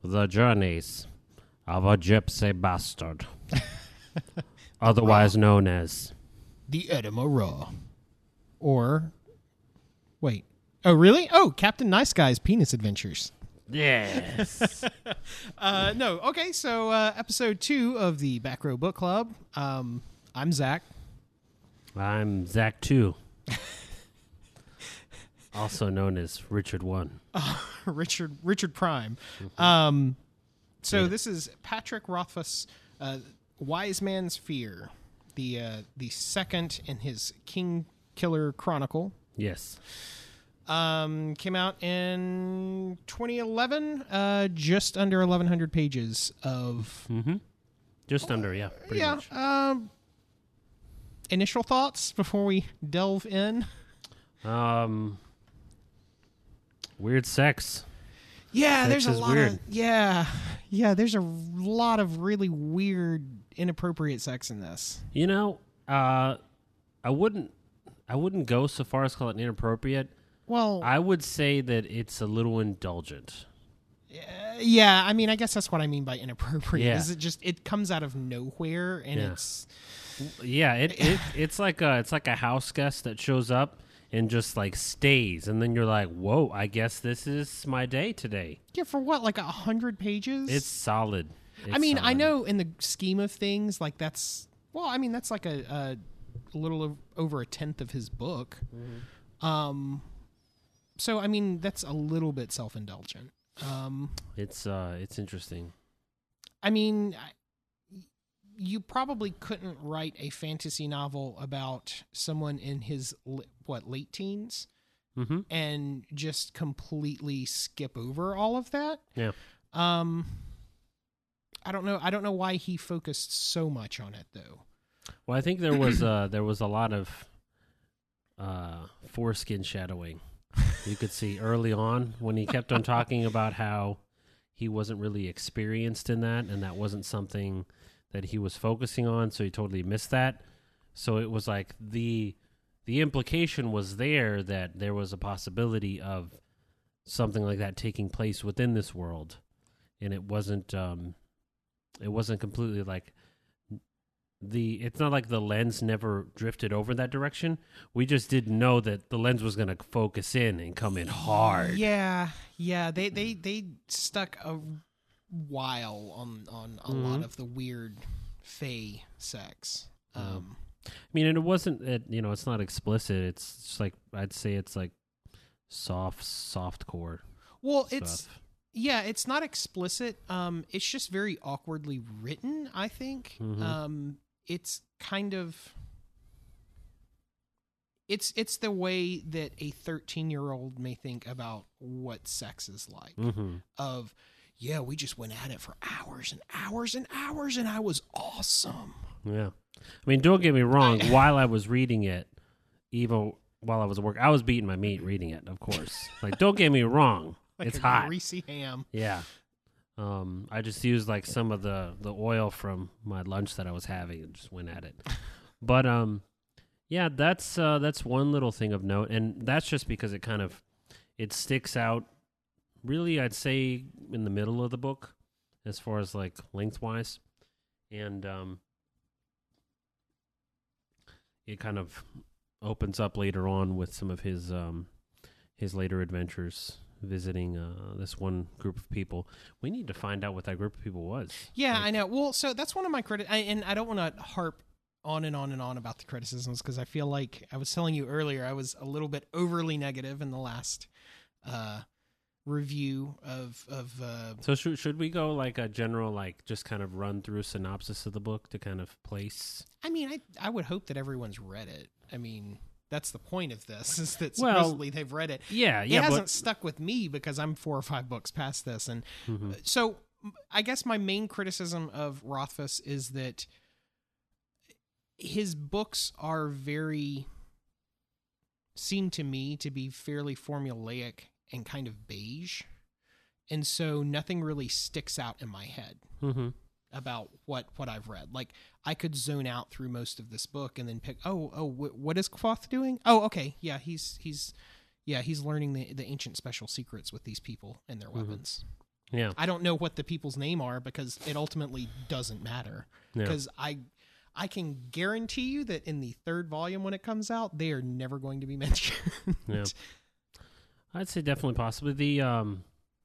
The Journeys of a Gypsy Bastard, otherwise known as The Edema Raw. Or, wait. Oh, really? Oh, Captain Nice Guy's Penis Adventures. yes. No, okay, so episode 2 of the Back Row Book Club. I'm Zach. I'm Zach 2, also known as Richard 1. Richard Prime. So this is Patrick Rothfuss, Wise Man's Fear, the second in his King Killer Chronicle. Yes. Came out in 2011, just under 1,100 pages of... Just under, yeah. Pretty much. Initial thoughts before we delve in? Weird sex. Yeah, Sex there's a is lot weird. of... Yeah, there's a lot of really weird, inappropriate sex in this. You know, I wouldn't go so far as call it inappropriate. Well... I would say that it's a little indulgent. Yeah, I mean, I guess that's what I mean by inappropriate. Yeah. Is it comes out of nowhere and Yeah. it's... Yeah, it's like a house guest that shows up and just like stays, and then you're like, whoa, I guess this is my day today. Yeah, for what, like 100 pages? It's solid. I mean, I solid. know in the scheme of things, like that's... Well, I mean, that's like a little over a tenth of his book. Mm-hmm. So, I mean, that's a little bit self-indulgent. It's interesting. I mean, you probably couldn't write a fantasy novel about someone in his, late teens Mm-hmm. and just completely skip over all of that. Yeah. I don't know why he focused so much on it, though. Well, I think there was a lot of foreskin shadowing. You could see early on when he kept on talking about how he wasn't really experienced in that, and that wasn't something that he was focusing on, so he totally missed that. So it was like the implication was there that there was a possibility of something like that taking place within this world, and it wasn't completely like it's not like the lens never drifted over that direction. We just didn't know that the lens was going to focus in and come in hard. Yeah. They stuck a while on a lot of the weird fae sex. I mean, and it wasn't, it's not explicit. It's just like, I'd say it's like soft core. Well, stuff. it's not explicit. It's just very awkwardly written, I think. It's kind of... It's the way that a 13-year-old may think about what sex is like. Of, yeah, we just went at it for hours and hours and hours, and I was awesome. Yeah. I mean, don't get me wrong. While I was reading it, even while I was at work, I was beating my meat reading it, of course. Like, don't get me wrong. Like it's a hot. greasy ham. Yeah. I just used like some of the oil from my lunch that I was having and just went at it. But yeah, that's one little thing of note, and that's just because it sticks out. Really, I'd say in the middle of the book, as far as like lengthwise, and it kind of opens up later on with some of his later adventures. Visiting this one group of people. We need to find out what that group of people was. Yeah, I know. Well, so that's one of my and I don't want to harp on and on and on about the criticisms, because I feel like I was telling you earlier, I was a little bit overly negative in the last review of So should we go like a general, like just kind of run through synopsis of the book to kind of place? I mean, I would hope that everyone's read it. I mean, that's the point of this, is that supposedly they've read it. Yeah. It hasn't stuck with me because I'm 4 or 5 books past this. And so I guess my main criticism of Rothfuss is that his books seem to me to be fairly formulaic and kind of beige. And so nothing really sticks out in my head. About what I've read. Like, I could zone out through most of this book and then pick, what is Kvothe doing? Oh, okay, yeah, he's learning the ancient special secrets with these people and their weapons. Yeah. I don't know what the people's name are because it ultimately doesn't matter. Yeah. Because I can guarantee you that in the third volume when it comes out, they are never going to be mentioned. Yeah. I'd say definitely possibly. I'd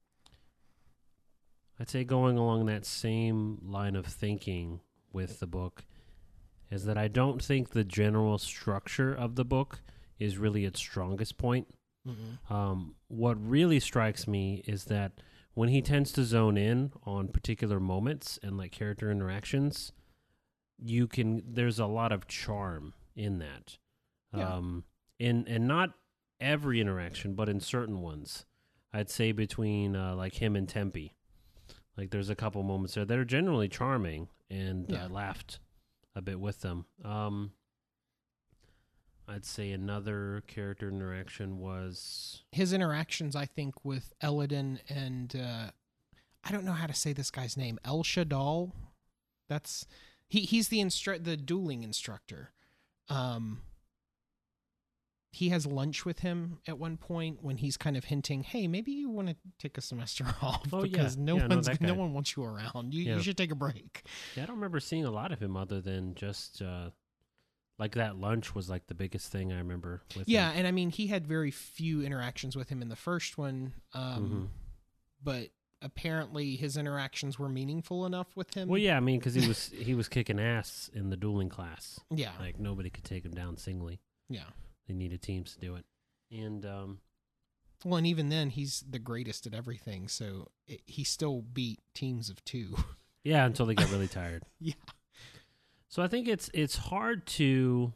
say going along that same line of thinking with the book is that I don't think the general structure of the book is really its strongest point. Mm-hmm. What really strikes me is that when he tends to zone in on particular moments and like character interactions, there's a lot of charm in that. Yeah. And not every interaction, but in certain ones. I'd say between like him and Tempe. Like there's a couple moments there that are generally charming, and I laughed a bit with them. I'd say another character interaction was his interactions, I think, with Eladin and I don't know how to say this guy's name. El Shadal. That's he's the dueling instructor. He has lunch with him at one point when he's kind of hinting, "Hey, maybe you want to take a semester off because no one wants you around. You should take a break." Yeah, I don't remember seeing a lot of him other than just like that lunch was like the biggest thing I remember with him. And I mean, he had very few interactions with him in the first one, but apparently his interactions were meaningful enough with him. Well, yeah, I mean, because he was kicking ass in the dueling class. Yeah, like nobody could take him down singly. Yeah. They needed teams to do it. And well, and even then, he's the greatest at everything, so he still beat teams of two. Yeah, until they got really tired. Yeah. So I think it's hard to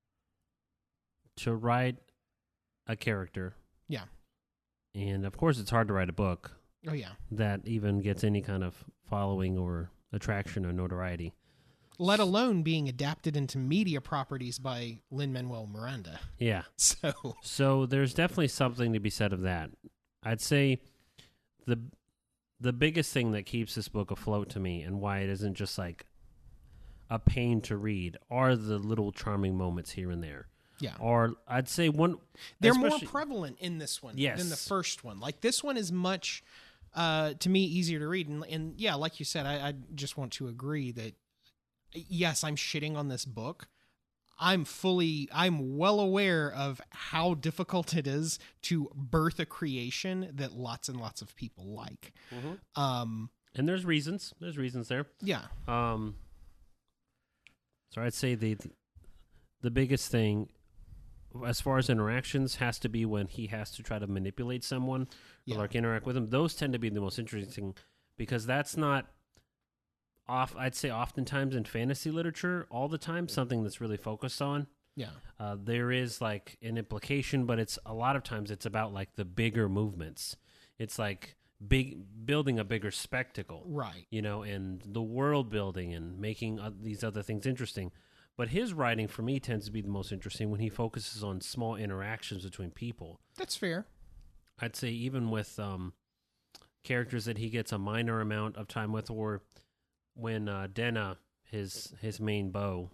write a character. Yeah. And of course, it's hard to write a book. Oh yeah. That even gets any kind of following or attraction or notoriety. Let alone being adapted into media properties by Lin-Manuel Miranda. Yeah. So there's definitely something to be said of that. I'd say the biggest thing that keeps this book afloat to me and why it isn't just like a pain to read are the little charming moments here and there. Yeah. Or I'd say they're more prevalent in this one than the first one. Like this one is much to me easier to read. And yeah, like you said, I just want to agree that yes, I'm shitting on this book. I'm well aware of how difficult it is to birth a creation that lots and lots of people like. Mm-hmm. And there's reasons there. Yeah. So I'd say the biggest thing as far as interactions has to be when he has to try to manipulate someone or like interact with them. Those tend to be the most interesting because that's not I'd say oftentimes in fantasy literature, all the time, something that's really focused on. Yeah. There is like an implication, but it's a lot of times it's about like the bigger movements. It's like building a bigger spectacle. Right. And the world building and making these other things interesting. But his writing for me tends to be the most interesting when he focuses on small interactions between people. That's fair. I'd say even with characters that he gets a minor amount of time with, or when Denna, his main beau,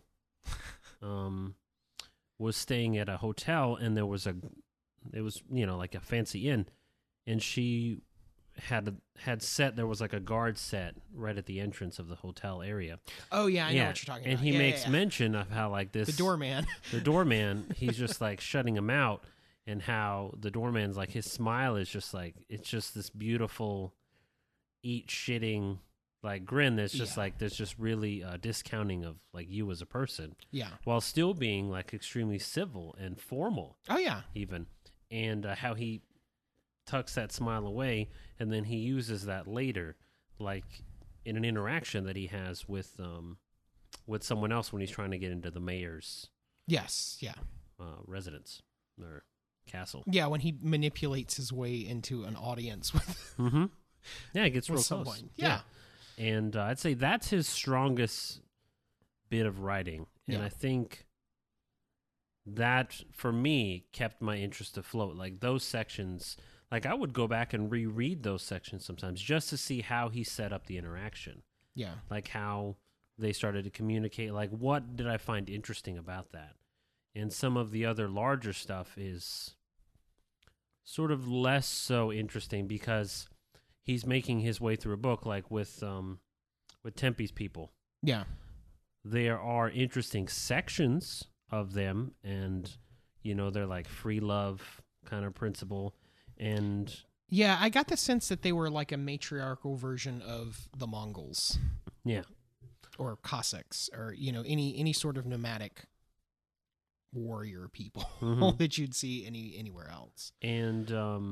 was staying at a hotel and it was like a fancy inn, and she had set there was like a guard set right at the entrance of the hotel area. Oh yeah, I know what you're talking about. And he makes mention of how like this the doorman, he's just like shutting him out, and how the doorman's like his smile is just like it's just this beautiful eat shitting like grin that's just like there's just really discounting of like you as a person. Yeah. While still being like extremely civil and formal. Oh yeah. Even. And how he tucks that smile away, and then he uses that later, like in an interaction that he has with someone else when he's trying to get into the mayor's residence or castle. Yeah, when he manipulates his way into an audience with. Mm-hmm. Yeah, it gets real close. Yeah. And I'd say that's his strongest bit of writing, and I think that for me kept my interest afloat. Like those sections. Like, I would go back and reread those sections sometimes just to see how he set up the interaction. Yeah. Like, how they started to communicate. Like, what did I find interesting about that? And some of the other larger stuff is sort of less so interesting because he's making his way through a book, like with Tempe's people. Yeah. There are interesting sections of them, and they're like free love kind of principle, and yeah, I got the sense that they were like a matriarchal version of the Mongols. Yeah. Or Cossacks, or any sort of nomadic warrior people that you'd see anywhere else. And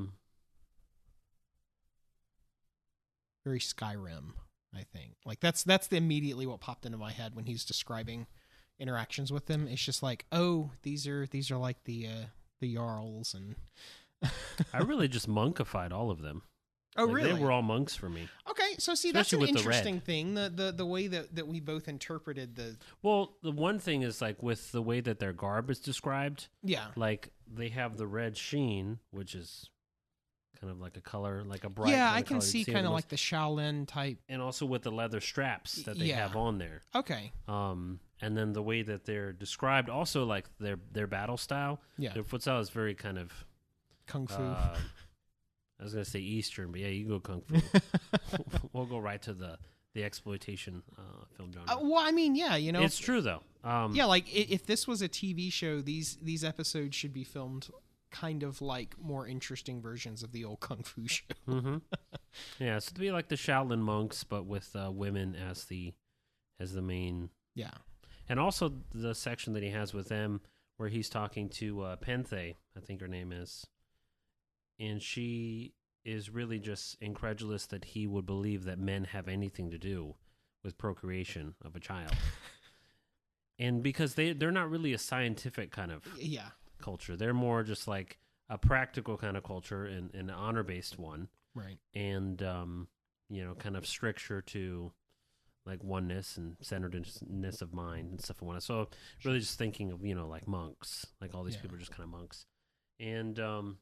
very Skyrim, I think. Like that's immediately what popped into my head when he's describing interactions with them. It's just like, oh, these are like the Jarls, and I really just monkified all of them. Oh, really? They were all monks for me. Okay, so see, that's an interesting thing. The way that we both interpreted the. Well, the one thing is like with the way that their garb is described. Yeah. Like they have the red sheen, which is kind of like a color, like a bright. Yeah, I can see kind of like the Shaolin type. And also with the leather straps that they have on there. Okay. And then the way that they're described, also like their battle style. Yeah. Their foot style is very kind of kung fu. I was going to say Eastern, but yeah, you go kung fu. We'll go right to the exploitation film genre. Well, I mean, yeah, it's true though. Yeah, like if this was a TV show, these episodes should be filmed kind of like more interesting versions of the old kung fu show. Mm-hmm. Yeah, so to be like the Shaolin monks, but with women as the main. Yeah, and also the section that he has with them where he's talking to Penthe, I think her name is. And she is really just incredulous that he would believe that men have anything to do with procreation of a child. And because they're not really a scientific kind of culture. They're more just like a practical kind of culture and an honor-based one. Right. And, kind of stricture to like oneness and centeredness of mind and stuff. So really just thinking of, like monks. Like all these people are just kind of monks. And...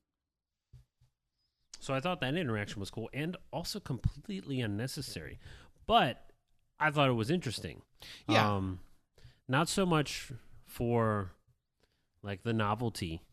So I thought that interaction was cool and also completely unnecessary. But I thought it was interesting. Yeah. Not so much for like the novelty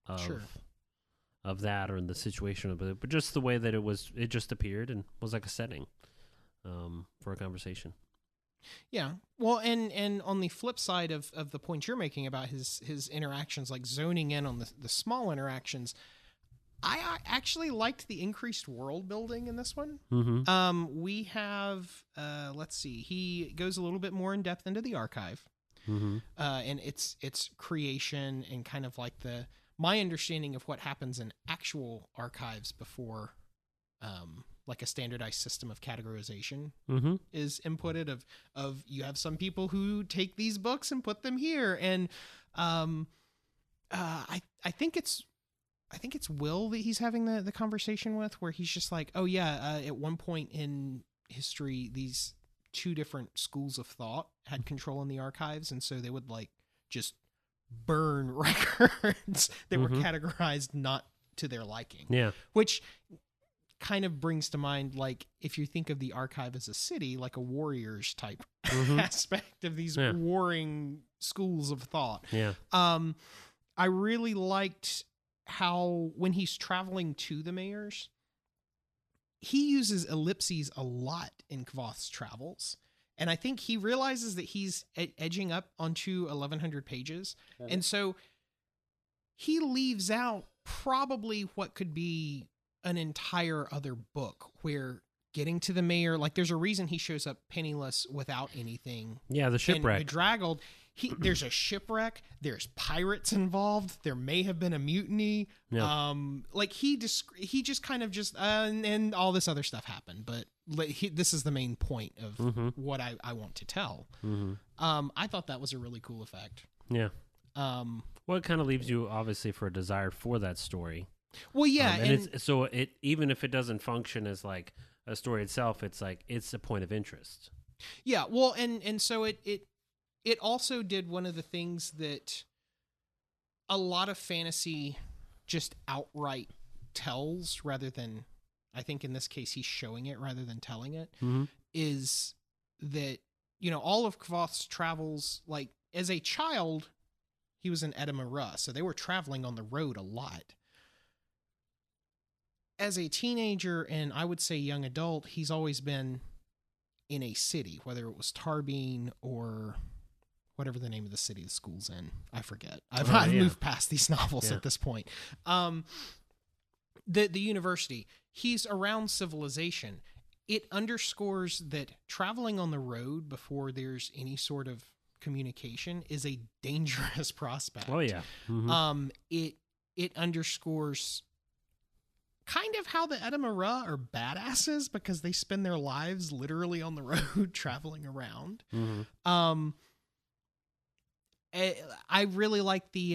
of that or the situation of it, but just the way that it just appeared and was like a setting for a conversation. Yeah. Well, and on the flip side of the point you're making about his interactions, like zoning in on the small interactions, I actually liked the increased world building in this one. Mm-hmm. We have, let's see, he goes a little bit more in depth into the archive, and its creation and kind of like my understanding of what happens in actual archives before, like a standardized system of categorization is inputted of you have some people who take these books and put them here, and I think it's Will that he's having the conversation with, where he's just like, oh yeah, at one point in history, these two different schools of thought had control in the archives, and so they would like just burn records that were categorized not to their liking. Yeah. Which kind of brings to mind, like, if you think of the archive as a city, like a warriors type aspect of these warring schools of thought. Yeah. I really liked how when he's traveling to the mayors, he uses ellipses a lot in Kvoth's travels. And I think he realizes that he's edging up onto 1,100 pages. And so he leaves out probably what could be an entire other book, where getting to the mayor, like there's a reason he shows up penniless without anything. Yeah, the shipwreck. And bedraggled. There's a shipwreck. There's pirates involved. There may have been a mutiny. Yeah. Like he just kind of just and all this other stuff happened. But this is the main point of what I want to tell. I thought that was a really cool effect. Yeah. Well, it kind of leaves you obviously for a desire for that story. Well, yeah, and it even if it doesn't function as like a story itself, it's like it's a point of interest. Yeah. Well, and so it also did one of the things that a lot of fantasy just outright tells, rather than, I think in this case he's showing it rather than telling it, is that, all of Kvoth's travels, like as a child, he was in Edema Ruh, so they were traveling on the road a lot. as a teenager and I would say young adult, he's always been in a city, whether it was Tarbine or whatever the name of the city the school's in. I forget. I've moved past these novels at this point. The university, he's around civilization. It underscores that traveling on the road before there's any sort of communication is a dangerous prospect. Oh yeah. Mm-hmm. It underscores kind of how the Edamara are badasses because they spend their lives literally on the road traveling around. Mm-hmm. I really like the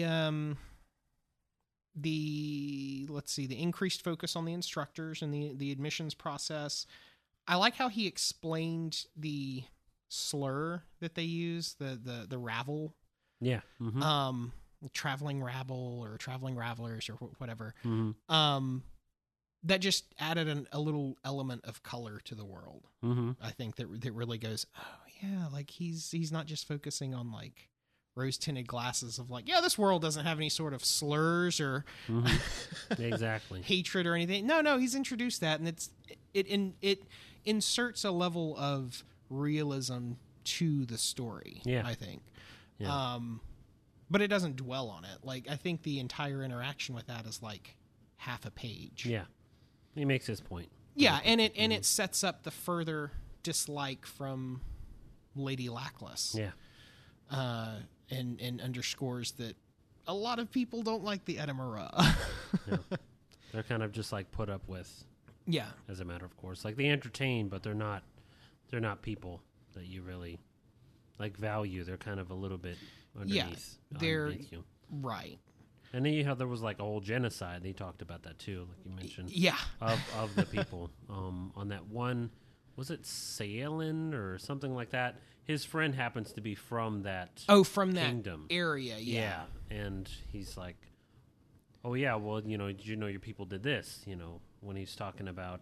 increased focus on the instructors and the admissions process. I like how he explained the slur that they use, the ravel. Yeah. Mm-hmm. Traveling rabble or traveling ravelers or whatever. Mm-hmm. That just added a little element of color to the world. Mm-hmm. I think that really goes, oh yeah, like he's not just focusing on like rose-tinted glasses of like, yeah, this world doesn't have any sort of slurs or exactly hatred or anything. No, he's introduced that, and it inserts a level of realism to the story. Yeah, I think. Yeah. But it doesn't dwell on it. Like, I think the entire interaction with that is like half a page. Yeah, he makes his point. Yeah, and it sets up the further dislike from Lady Lackless. Yeah. And underscores that a lot of people don't like the Edamara. Yeah. They're kind of just like put up with. Yeah. As a matter of course, like they entertain, but they're not people that you really like value. They're kind of a little bit underneath. Yeah, they're underneath you. Right. And then you know there was like a whole genocide. They talked about that too, like you mentioned. Yeah. Of the people on that one, was it Saelin or something like that? His friend happens to be from that. From kingdom. That area. Yeah. And he's like, oh yeah, well did you know your people did this? When he's talking about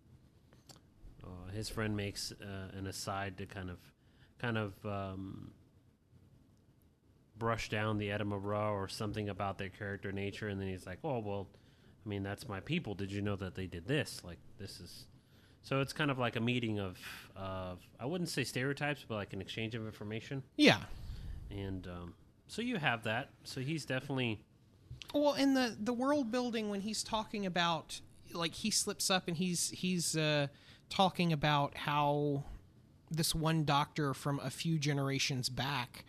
his friend makes an aside to kind of brush down the Edamara or something about their character nature, and then he's like, oh well, I mean that's my people. Did you know that they did this? Like this is. So it's kind of like a meeting of I wouldn't say stereotypes, but like an exchange of information. Yeah. And so you have that. So he's definitely. Well, in the world building, when he's talking about, like, he slips up and he's talking about how this one doctor from a few generations back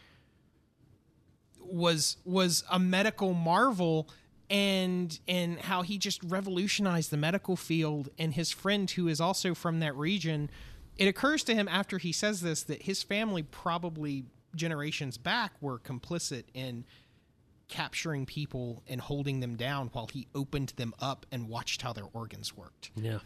was a medical marvel. And how he just revolutionized the medical field, and his friend who is also from that region, it occurs to him after he says this that his family probably generations back were complicit in capturing people and holding them down while he opened them up and watched how their organs worked. Yeah.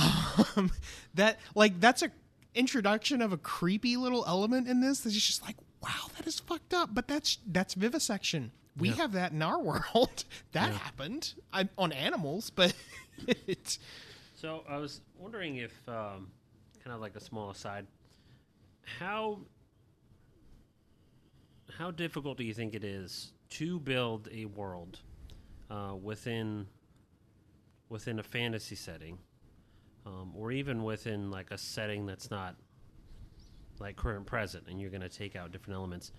That's a introduction of a creepy little element in this that's just like, wow, that is fucked up, but that's vivisection. We have that in our world. That happened on animals, but it's... So I was wondering if, kind of like a small aside, how difficult do you think it is to build a world within a fantasy setting, or even within like a setting that's not like current present, and you're going to take out different elements?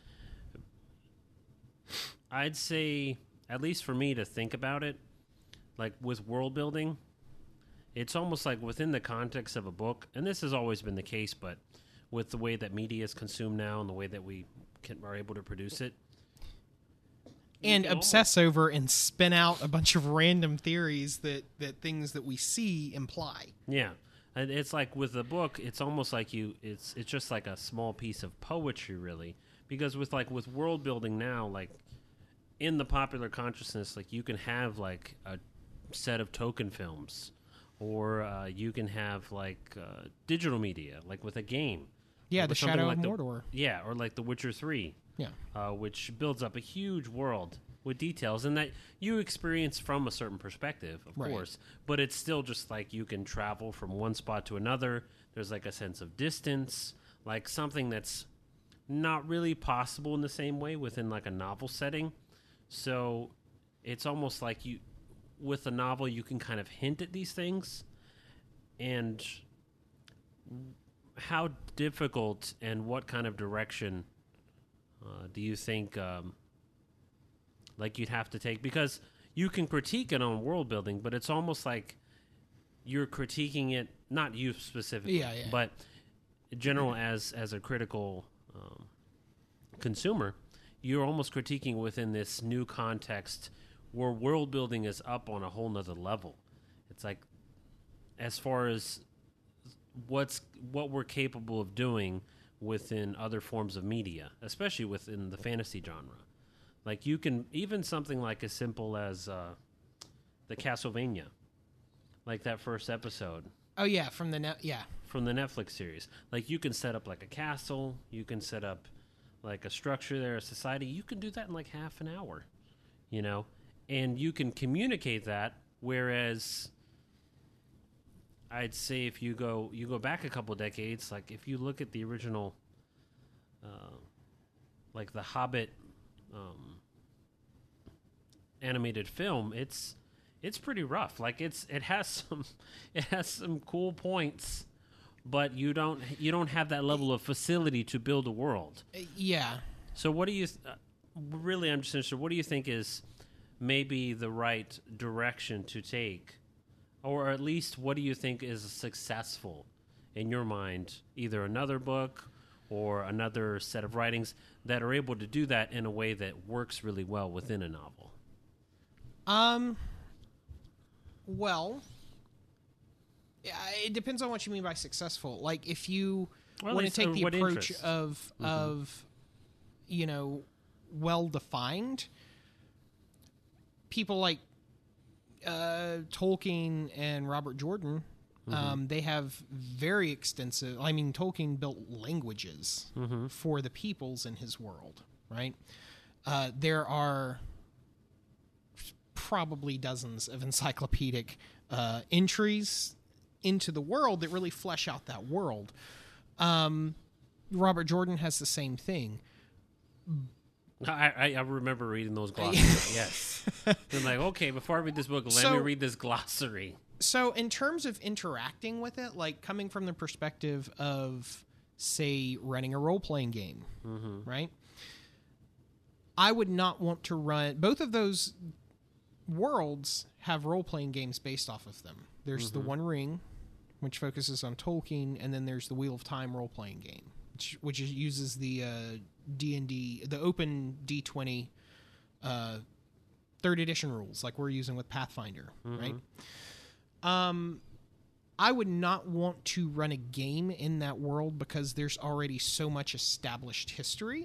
I'd say, at least for me to think about it, like with world building, it's almost like within the context of a book, and this has always been the case, but with the way that media is consumed now and the way that we are able to produce it. And obsess over and spin out a bunch of random theories that things that we see imply. Yeah. And it's like with the book, it's almost like it's just like a small piece of poetry, really. Because with world building now, like in the popular consciousness, like you can have like a set of token films, or you can have like digital media, like with a game. Yeah, the Shadow of Mordor. Yeah, or like The Witcher 3. Yeah. Which builds up a huge world with details, and that you experience from a certain perspective, of course. But it's still just like you can travel from one spot to another. There's like a sense of distance, like something that's not really possible in the same way within like a novel setting. So it's almost like with a novel you can kind of hint at these things, and how difficult and what kind of direction do you think like you'd have to take? Because you can critique it on world building, but it's almost like you're critiquing it, not you specifically, but in general as a critical consumer, you're almost critiquing within this new context where world building is up on a whole nother level. It's like, as far as what we're capable of doing within other forms of media, especially within the fantasy genre. Like, you can, even something like as simple as the Castlevania, like that first episode. Oh yeah, from the Netflix series. Like, you can set up like a castle, you can set up like a structure there, a society. You can do that in like half an hour, you know, and you can communicate that. Whereas I'd say if you go back a couple decades, like if you look at the original, like the Hobbit animated film, it's pretty rough. Like, it has some cool points, but you don't have that level of facility to build a world. Yeah. So what do you really, I'm just interested, what do you think is maybe the right direction to take? Or at least, what do you think is successful in your mind? Either another book or another set of writings that are able to do that in a way that works really well within a novel. Well, it depends on what you mean by successful. Like, if you want to take the approach of you know, well-defined, people like Tolkien and Robert Jordan, they have very extensive, I mean, Tolkien built languages for the peoples in his world, right? There are probably dozens of encyclopedic entries into the world that really flesh out that world. Robert Jordan has the same thing. I remember reading those glossaries. Yes. I'm like, okay, before I read this book, let me read this glossary. So in terms of interacting with it, like coming from the perspective of, say, running a role-playing game, right? I would not want to run... Both of those worlds have role-playing games based off of them. There's the One Ring, which focuses on Tolkien, and then there's the Wheel of Time role-playing game, which uses the D&D, the open D20 third edition rules, like we're using with Pathfinder, right? I would not want to run a game in that world because there's already so much established history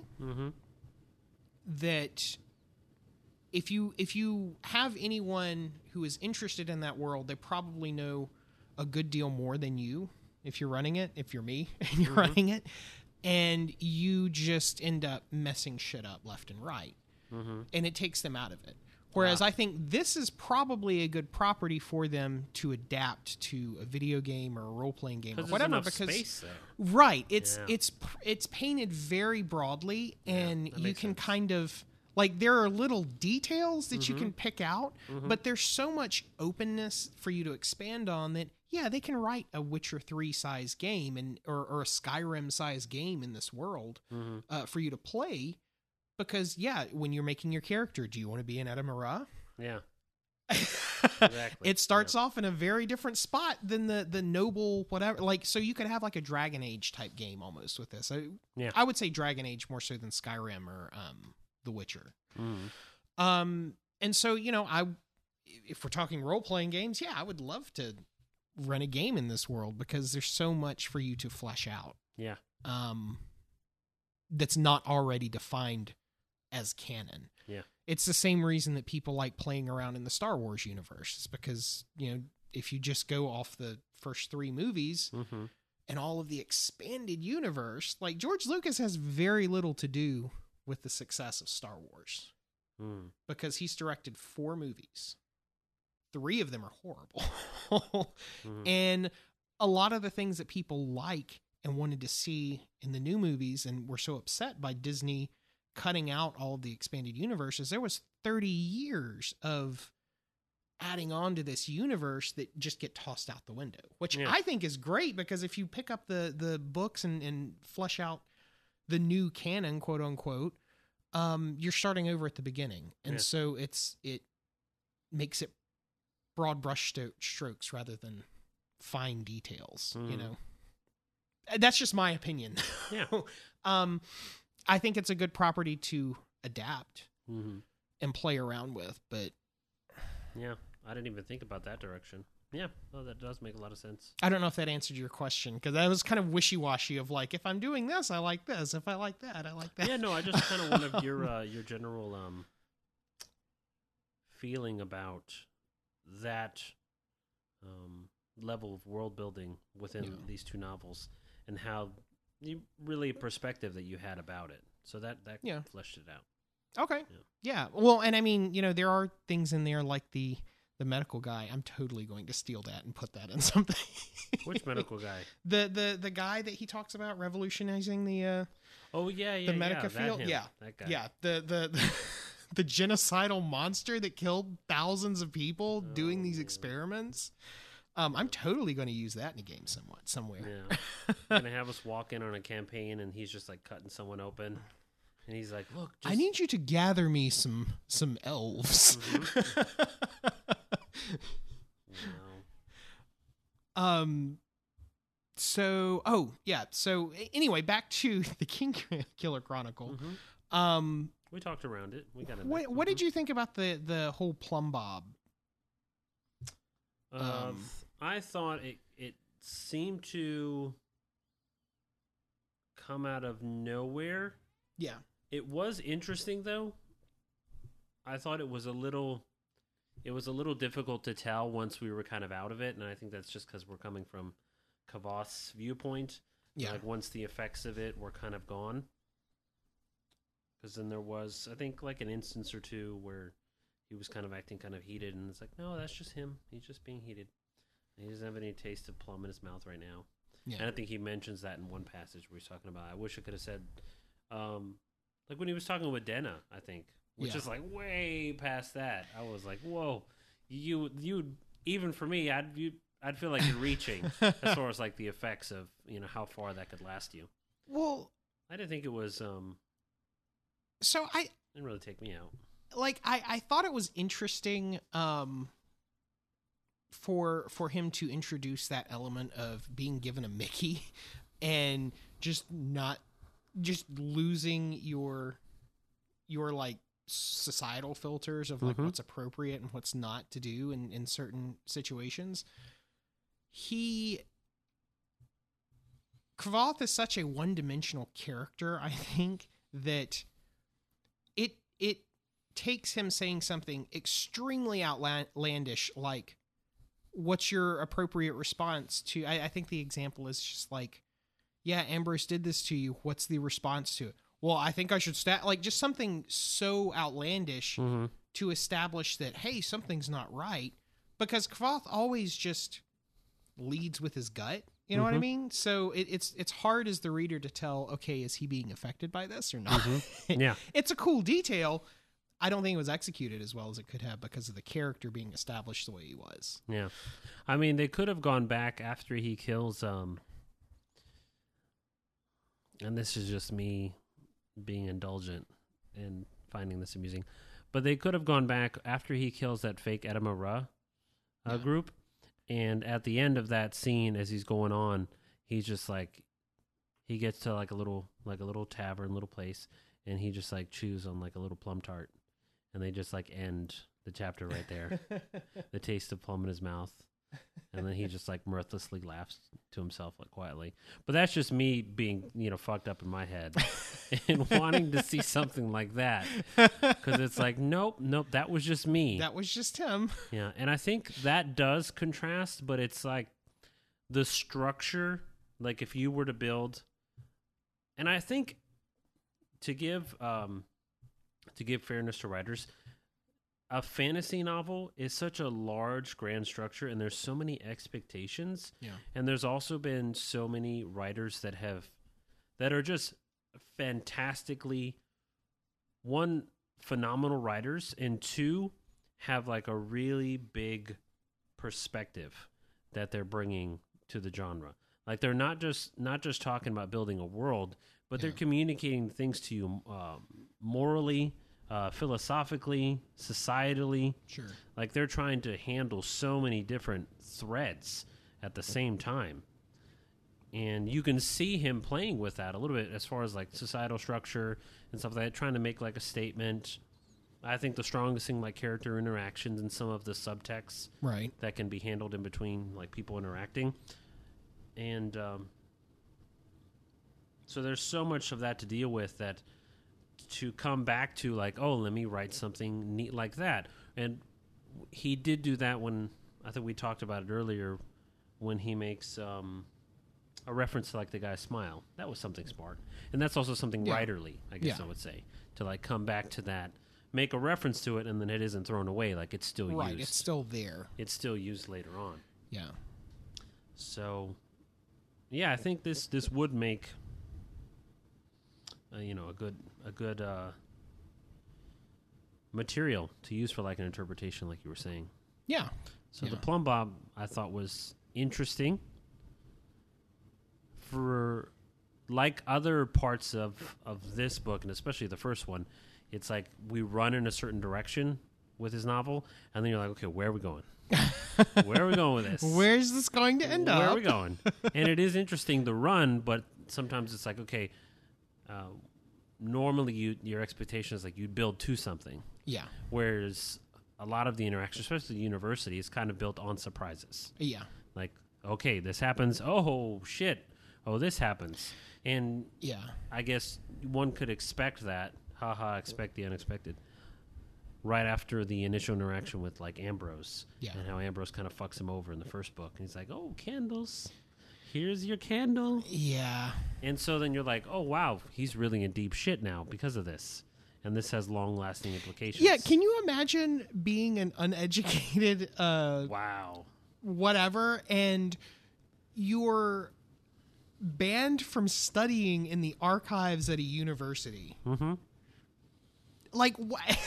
that if you have anyone who is interested in that world, they probably know a good deal more than you if you're running it, if you're me and you're running it, and you just end up messing shit up left and right. And it takes them out of it. Whereas I think this is probably a good property for them to adapt to a video game or a role-playing game or whatever, because space there. Right, it's painted very broadly, and you can sense. Kind of, like, there are little details that you can pick out, but there's so much openness for you to expand on that. Yeah, they can write a Witcher 3 size game and or a Skyrim size game in this world for you to play. Because, when you're making your character, do you want to be in Etamara? Yeah. Exactly. It starts off in a very different spot than the noble whatever. Like, so you could have like a Dragon Age type game almost with this. I would say Dragon Age more so than Skyrim or The Witcher. And so, if we're talking role-playing games, I would love to run a game in this world because there's so much for you to flesh out. Yeah. That's not already defined as canon. Yeah. It's the same reason that people like playing around in the Star Wars universe. It's because, if you just go off the first 3 movies and all of the expanded universe, like George Lucas has very little to do with the success of Star Wars because he's directed 4 movies. 3 of them are horrible. And a lot of the things that people like and wanted to see in the new movies and were so upset by Disney cutting out all of the expanded universes, there was 30 years of adding on to this universe that just get tossed out the window, which Yeah. I think is great, because if you pick up the books and flesh out the new canon, quote unquote, you're starting over at the beginning. And so it makes it broad brush strokes rather than fine details, you know. That's just my opinion. Yeah. I think it's a good property to adapt and play around with, but yeah, I didn't even think about that direction. Yeah, well, that does make a lot of sense. I don't know if that answered your question, because that was kind of wishy-washy of like, if I'm doing this, I like this. If I like that, I like that. Yeah, no, I just kind of wanted your general feeling about that level of world building within these two novels, and how you really perspective that you had about it. So that fleshed it out. Okay. Yeah. Well, and I mean, you know, there are things in there like the medical guy. I'm totally going to steal that and put that in something. Which medical guy? The guy that he talks about revolutionizing the the medical field. That guy. Yeah. The genocidal monster that killed thousands of people doing these experiments. I'm totally going to use that in a game somewhere. Yeah. You're going to have us walk in on a campaign and he's just like cutting someone open. And he's like, look, I need you to gather me some elves. Wow. So anyway, back to the King Killer Chronicle. We talked around it. We got it. What did you think about the whole Plum Bob? I thought it seemed to come out of nowhere. Yeah. It was interesting though. I thought it was a little difficult to tell once we were kind of out of it, and I think that's just because we're coming from Kavoth's viewpoint. Yeah. Like once the effects of it were kind of gone. Because then there was, I think, like an instance or two where he was kind of acting kind of heated, and it's like, no, that's just him. He's just being heated. He doesn't have any taste of plum in his mouth right now. Yeah. And I think he mentions that in one passage where he's talking about, I wish I could have said, like when he was talking with Denna, I think, which is like way past that. I was like, whoa, you even for me, I'd feel like you're reaching as far as like the effects of, you know, how far that could last you. Well, I didn't think it was, so I didn't really take me out. Like I thought it was interesting for him to introduce that element of being given a Mickey and just losing your like societal filters of like what's appropriate and what's not to do in certain situations. Kvothe is such a one-dimensional character, I think, that it takes him saying something extremely outlandish, like, what's your appropriate response to... I think the example is just like, yeah, Ambrose did this to you. What's the response to it? Well, I think I should like, just something so outlandish to establish that, hey, something's not right. Because Kvothe always just leads with his gut. You know what I mean? So it's hard as the reader to tell, okay, is he being affected by this or not? Yeah. It's a cool detail. I don't think it was executed as well as it could have because of the character being established the way he was. Yeah. I mean, they could have gone back after he kills, and this is just me being indulgent and finding this amusing, but they could have gone back after he kills that fake Edema Ra group. And at the end of that scene, as he's going on, he's just like, he gets to like a little tavern, little place, and he just like chews on like a little plum tart, and they just like end the chapter right there. The taste of plum in his mouth, and then he just like mirthlessly laughs to himself like quietly. But that's just me being, you know, fucked up in my head and wanting to see something like that, because it's like, nope, that was just me. That was just him. Yeah, and I think that does contrast, but it's like the structure, like if you were to build, and I think to give fairness to writers, a fantasy novel is such a large, grand structure, and there's so many expectations. Yeah. And there's also been so many writers that are just fantastically, one, phenomenal writers, and two, have like a really big perspective that they're bringing to the genre. Like they're not just talking about building a world, but they're communicating things to you morally, philosophically, societally. Sure. Like they're trying to handle so many different threads at the same time. And you can see him playing with that a little bit as far as like societal structure and stuff like that, trying to make like a statement. I think the strongest thing, like character interactions and some of the subtext Right. that can be handled in between like people interacting. And so there's so much of that to deal with that to come back to like, oh, let me write something neat like that. And he did do that when, I think we talked about it earlier, when he makes a reference to like the guy's smile. That was something smart. And that's also something writerly, I guess I would say, to like come back to that, make a reference to it, and then it isn't thrown away. Like it's still used. Right, it's still there. It's still used later on. Yeah. So, yeah, I think this would make a good material to use for like an interpretation, like you were saying. Yeah. So the Plumb Bob I thought was interesting. For like other parts of this book, and especially the first one, it's like we run in a certain direction with his novel, and then you're like, okay, where are we going? Where are we going with this? Where's this going to end up? Where are we going? And it is interesting to run, but sometimes it's like, okay, normally your expectation is like you'd build to something. Yeah. Whereas a lot of the interaction, especially the university, is kind of built on surprises. Yeah. Like, okay, this happens. Oh, shit. Oh, this happens. And yeah, I guess one could expect that. Haha, expect the unexpected. Right after the initial interaction with, like, Ambrose. Yeah. And how Ambrose kind of fucks him over in the first book. And he's like, oh, candles. Here's your candle. Yeah. And so then you're like, oh, wow, he's really in deep shit now because of this. And this has long-lasting implications. Yeah, can you imagine being an uneducated wow, whatever, and you're banned from studying in the archives at a university? Mm-hmm. Like, what?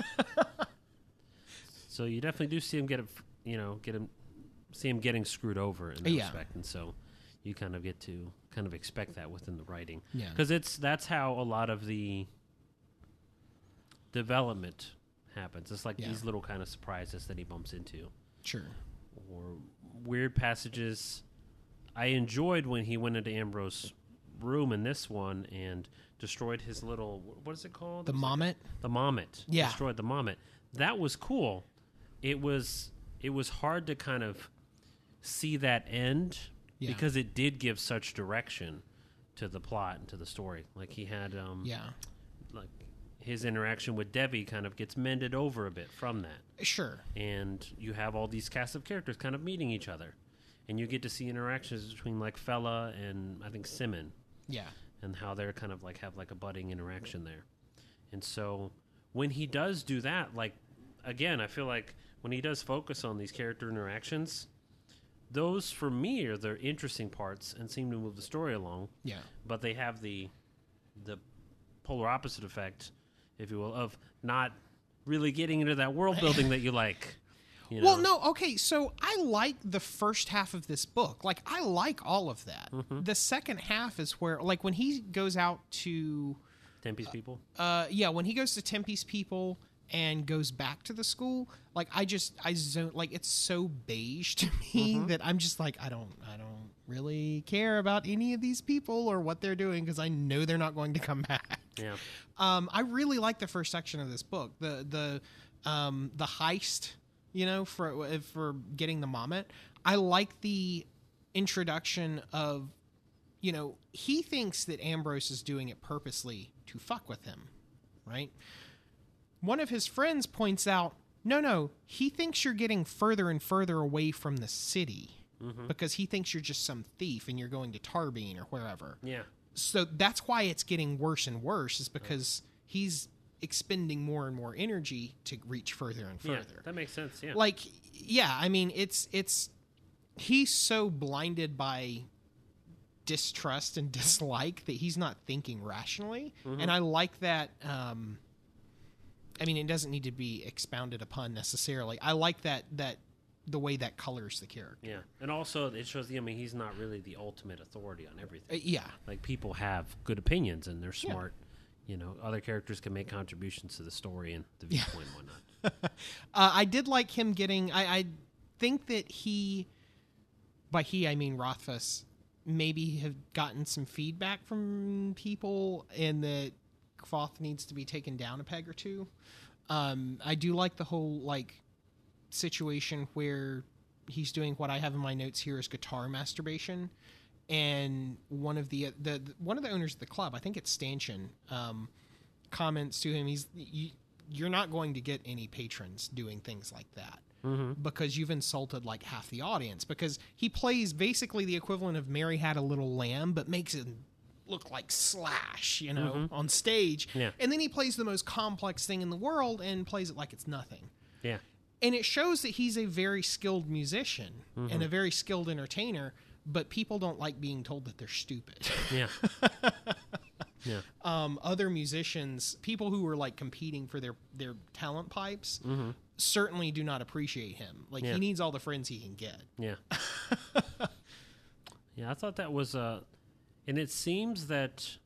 So you definitely do see him see him getting screwed over in that respect. And so you kind of get to kind of expect that within the writing. Yeah. Because that's how a lot of the development happens. It's like these little kind of surprises that he bumps into. Sure. Or weird passages. I enjoyed when he went into Ambrose's room in this one and destroyed his little, what is it called? The Mommet? The Mommet. Yeah. Destroyed the Mommet. That was cool. It was hard to kind of see that end because it did give such direction to the plot and to the story. Like he had like his interaction with Debbie kind of gets mended over a bit from that. Sure. And you have all these cast of characters kind of meeting each other. And you get to see interactions between like Fella and I think Simon. Yeah. And how they're kind of like have like a budding interaction there. And so when he does do that, like, again, I feel like when he does focus on these character interactions, those for me are the interesting parts and seem to move the story along. Yeah. But they have the polar opposite effect, if you will, of not really getting into that world building that you like. You know? Well, no, okay, so I like the first half of this book. Like, I like all of that. Mm-hmm. The second half is where, like, when he goes out to... Tempe's people? Yeah, when he goes to Tempe's people and goes back to the school, like, I zone, like, it's so beige to me that I'm just like, I don't really care about any of these people or what they're doing because I know they're not going to come back. Yeah. I really like the first section of this book. The heist... for getting the Mommet. I like the introduction of, he thinks that Ambrose is doing it purposely to fuck with him, right? One of his friends points out, no, he thinks you're getting further and further away from the city because he thinks you're just some thief and you're going to Tarbine or wherever. Yeah. So that's why it's getting worse and worse is because he's expending more and more energy to reach further and further. Yeah, that makes sense. Yeah. Like, yeah, I mean, it's he's so blinded by distrust and dislike that he's not thinking rationally. And I like that I mean, it doesn't need to be expounded upon necessarily. I like that the way that colors the character. Yeah, and also it shows I mean, he's not really the ultimate authority on everything. Yeah, like people have good opinions and they're smart. Yeah. You know, other characters can make contributions to the story and the viewpoint and whatnot. I did like him getting. I think that by he I mean Rothfuss, maybe have gotten some feedback from people, and that Kvothe needs to be taken down a peg or two. I do like the whole situation where he's doing what I have in my notes here is guitar masturbation, and one of the owners of the club, I think it's Stanchion, comments to him, you're not going to get any patrons doing things like that. Mm-hmm. Because you've insulted like half the audience, because he plays basically the equivalent of Mary Had a Little Lamb, but makes it look like Slash, on stage. Yeah. And then he plays the most complex thing in the world and plays it like it's nothing. Yeah. And it shows that he's a very skilled musician and a very skilled entertainer, but people don't like being told that they're stupid. Yeah. Yeah. Other musicians, people who are like competing for their talent pipes, certainly do not appreciate him. Like he needs all the friends he can get. Yeah. Yeah, I thought that was and it seems that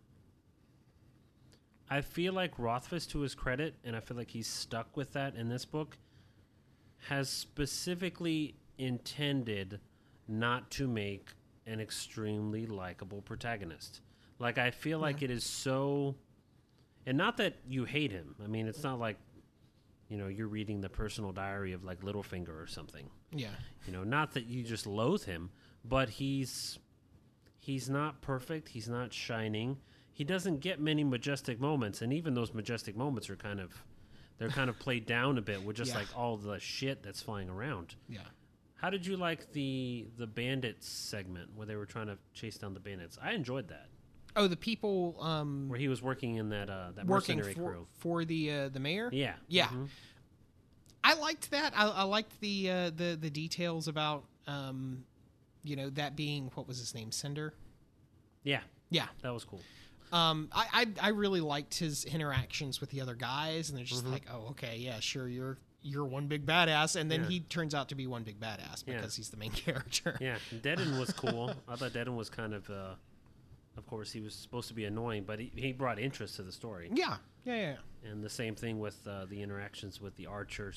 I feel like Rothfuss, to his credit, and I feel like he's stuck with that in this book, has specifically intended not to make an extremely likable protagonist. Like, I feel like it is so... And not that you hate him. I mean, it's not like, you're reading the personal diary of, like, Littlefinger or something. Yeah. Not that you just loathe him, but he's not perfect. He's not shining. He doesn't get many majestic moments, and even those majestic moments are kind of played down a bit with just like all the shit that's flying around. Yeah. How did you like the bandits segment where they were trying to chase down the bandits? I enjoyed that. Oh, the people where he was working in that mercenary crew for the mayor. Yeah. Yeah. Mm-hmm. I liked that. I liked the details about that being, what was his name, Cinder. Yeah. Yeah. That was cool. I really liked his interactions with the other guys, and they're just like, oh, okay, yeah, sure, you're one big badass, and then he turns out to be one big badass because he's the main character. Yeah, Deaden was cool. I thought Deaden was kind of course, he was supposed to be annoying, but he brought interest to the story. Yeah. And the same thing with the interactions with the archer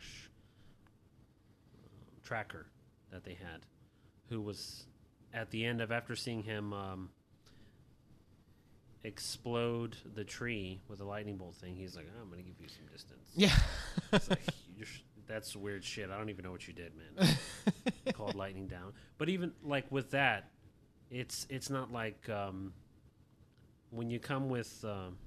/ tracker that they had, who was at the end of, after seeing him explode the tree with a lightning bolt thing, he's like, I'm going to give you some distance. Yeah. It's like, that's weird shit. I don't even know what you did, man. Called lightning down. But even like with that, it's not like when you come with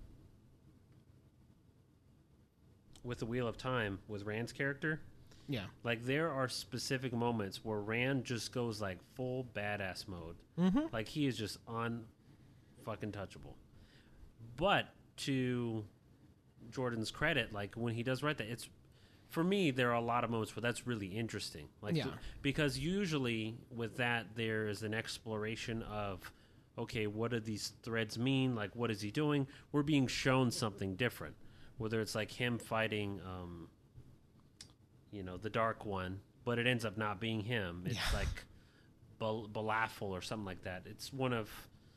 the Wheel of Time with Rand's character. Yeah. Like, there are specific moments where Rand just goes like full badass mode. Mm-hmm. Like, he is just fucking touchable. But to Jordan's credit, like, when he does write that, it's, for me, there are a lot of moments where that's really interesting. Like, because usually with that, there is an exploration of, okay, what do these threads mean? Like, what is he doing? We're being shown something different. Whether it's like him fighting, the Dark One, but it ends up not being him. It's like Balafel or something like that. It's one of...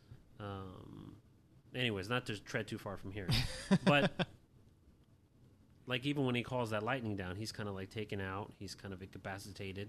anyways, not to tread too far from here. But... like, even when he calls that lightning down, he's kind of like taken out. He's kind of incapacitated.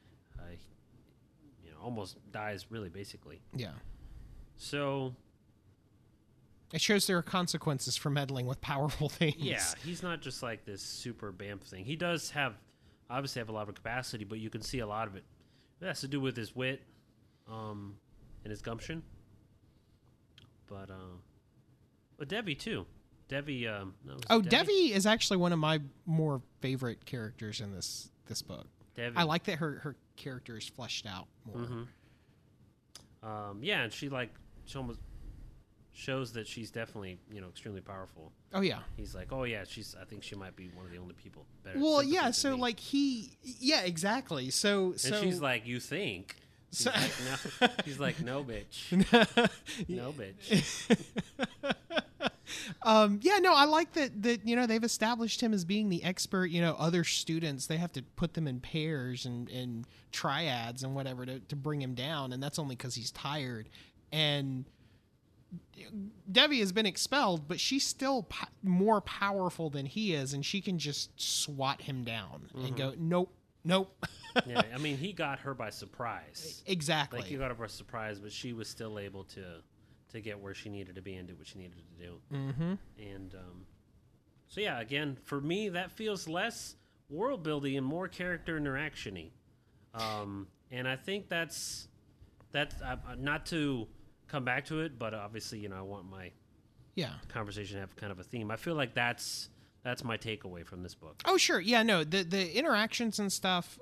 Almost dies, really, basically. Yeah. So... it shows there are consequences for meddling with powerful things. Yeah, he's not just like this super BAMF thing. He does obviously have a lot of capacity, but you can see a lot of it. It has to do with his wit and his gumption. But Devi, too. Devi... Devi is actually one of my more favorite characters in this book. Devi. I like that her character is fleshed out more. Mm-hmm. And she almost shows that she's definitely, extremely powerful. Oh, yeah. He's like, oh, yeah, I think she might be one of the only people better. Well, yeah, so, like, exactly. So... And she's like, you think... So, he's like, no, bitch. No, bitch. Yeah, no, I like that they've established him as being the expert. Other students, they have to put them in pairs and triads and whatever to bring him down, and that's only because he's tired. And Devi has been expelled, but she's still more powerful than he is, and she can just swat him down and go, nope. Yeah, I mean, he got her by surprise. Exactly. Like, he got her by surprise, but she was still able to get where she needed to be and do what she needed to do. Mm-hmm. And so, yeah, again, for me, that feels less world building and more character interaction-y. And I think that's not to come back to it, but obviously, I want my conversation to have kind of a theme. I feel like that's my takeaway from this book. Oh, sure. Yeah, no, the interactions and stuff,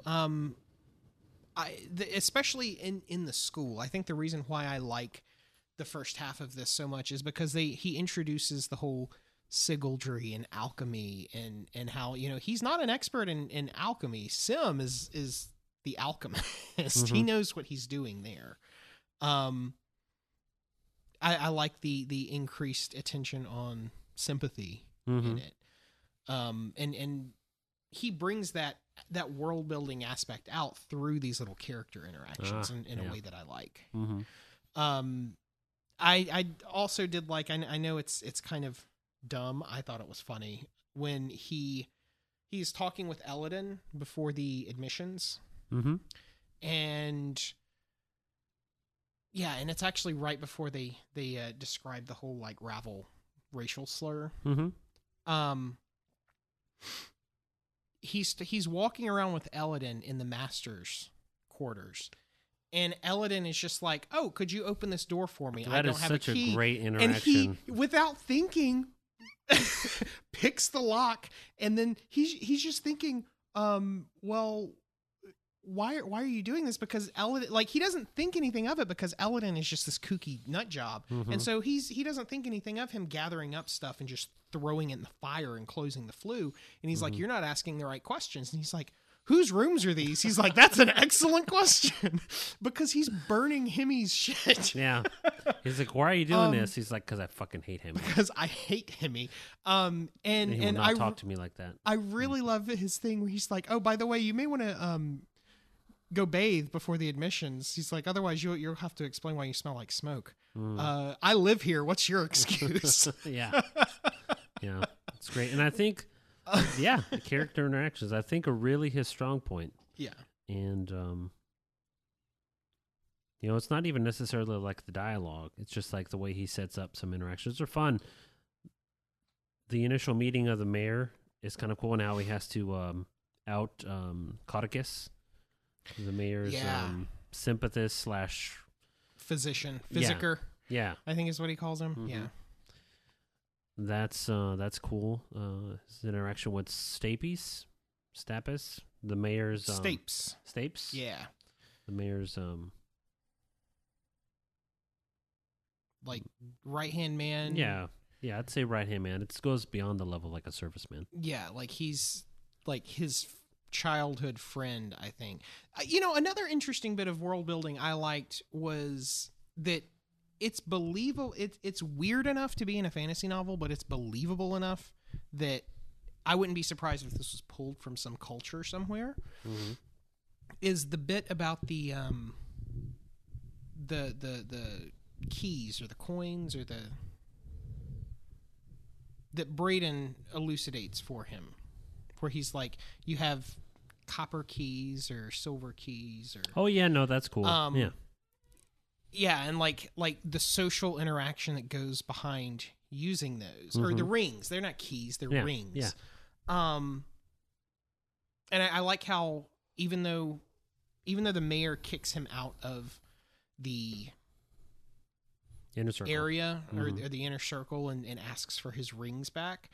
especially in the school, I think the reason why I like the first half of this so much is because he introduces the whole sigildry and alchemy and how, he's not an expert in alchemy. Sim is the alchemist. Mm-hmm. He knows what he's doing there. I like the increased attention on sympathy in it. And he brings that world building aspect out through these little character interactions in a way that I like. Mm-hmm. I also did like, I know it's kind of dumb. I thought it was funny when he's talking with Elodin before the admissions. Mm-hmm. And yeah, and it's actually right before they describe the whole like Ravel racial slur. Mm-hmm. He's walking around with Elodin in the master's quarters, and Elodin is just like, "Oh, could you open this door for me? I don't have a key." Such a great interaction. And he, without thinking, picks the lock, and then he's just thinking, well, why are you doing this? Because Elodin, like, he doesn't think anything of it because Elodin is just this kooky nut job, and so he doesn't think anything of him gathering up stuff and just throwing it in the fire and closing the flue. And he's like, "You're not asking the right questions." And he's like, "Whose rooms are these?" He's like, "That's an excellent question," because he's burning Hemi's shit. Yeah, he's like, "Why are you doing this?" He's like, "Because I fucking hate him." Because I hate Hemi. And he will not talk to me like that. I really love his thing where he's like, "Oh, by the way, you may want to go bathe before the admissions." He's like, "Otherwise, you'll have to explain why you smell like smoke." I live here. What's your excuse? Yeah, it's great, and I think. The character interactions, I think, are really his strong point. Yeah. And, it's not even necessarily like the dialogue. It's just like the way he sets up some interactions are fun. The initial meeting of the mayor is kind of cool, and how he has to out Cauticus, the mayor's sympathist / physician, physicer. Yeah. I think is what he calls him. Mm-hmm. Yeah. That's cool. His interaction with Stapes, the mayor's Stapes. Yeah, the mayor's like right hand man. Yeah, I'd say right hand man. It goes beyond the level like a serviceman. Yeah, like he's like his childhood friend. I think. Another interesting bit of world building I liked was that. It's believable. It's weird enough to be in a fantasy novel, but it's believable enough that I wouldn't be surprised if this was pulled from some culture somewhere. Mm-hmm. Is the bit about the keys or the coins or that Braden elucidates for him, where he's like, you have copper keys or silver keys or. Oh yeah, no, that's cool. Yeah. Yeah, and like the social interaction that goes behind using those, or the rings. They're not keys; they're rings. Yeah. And I like how even though the mayor kicks him out of the inner circle area or the inner circle and asks for his rings back,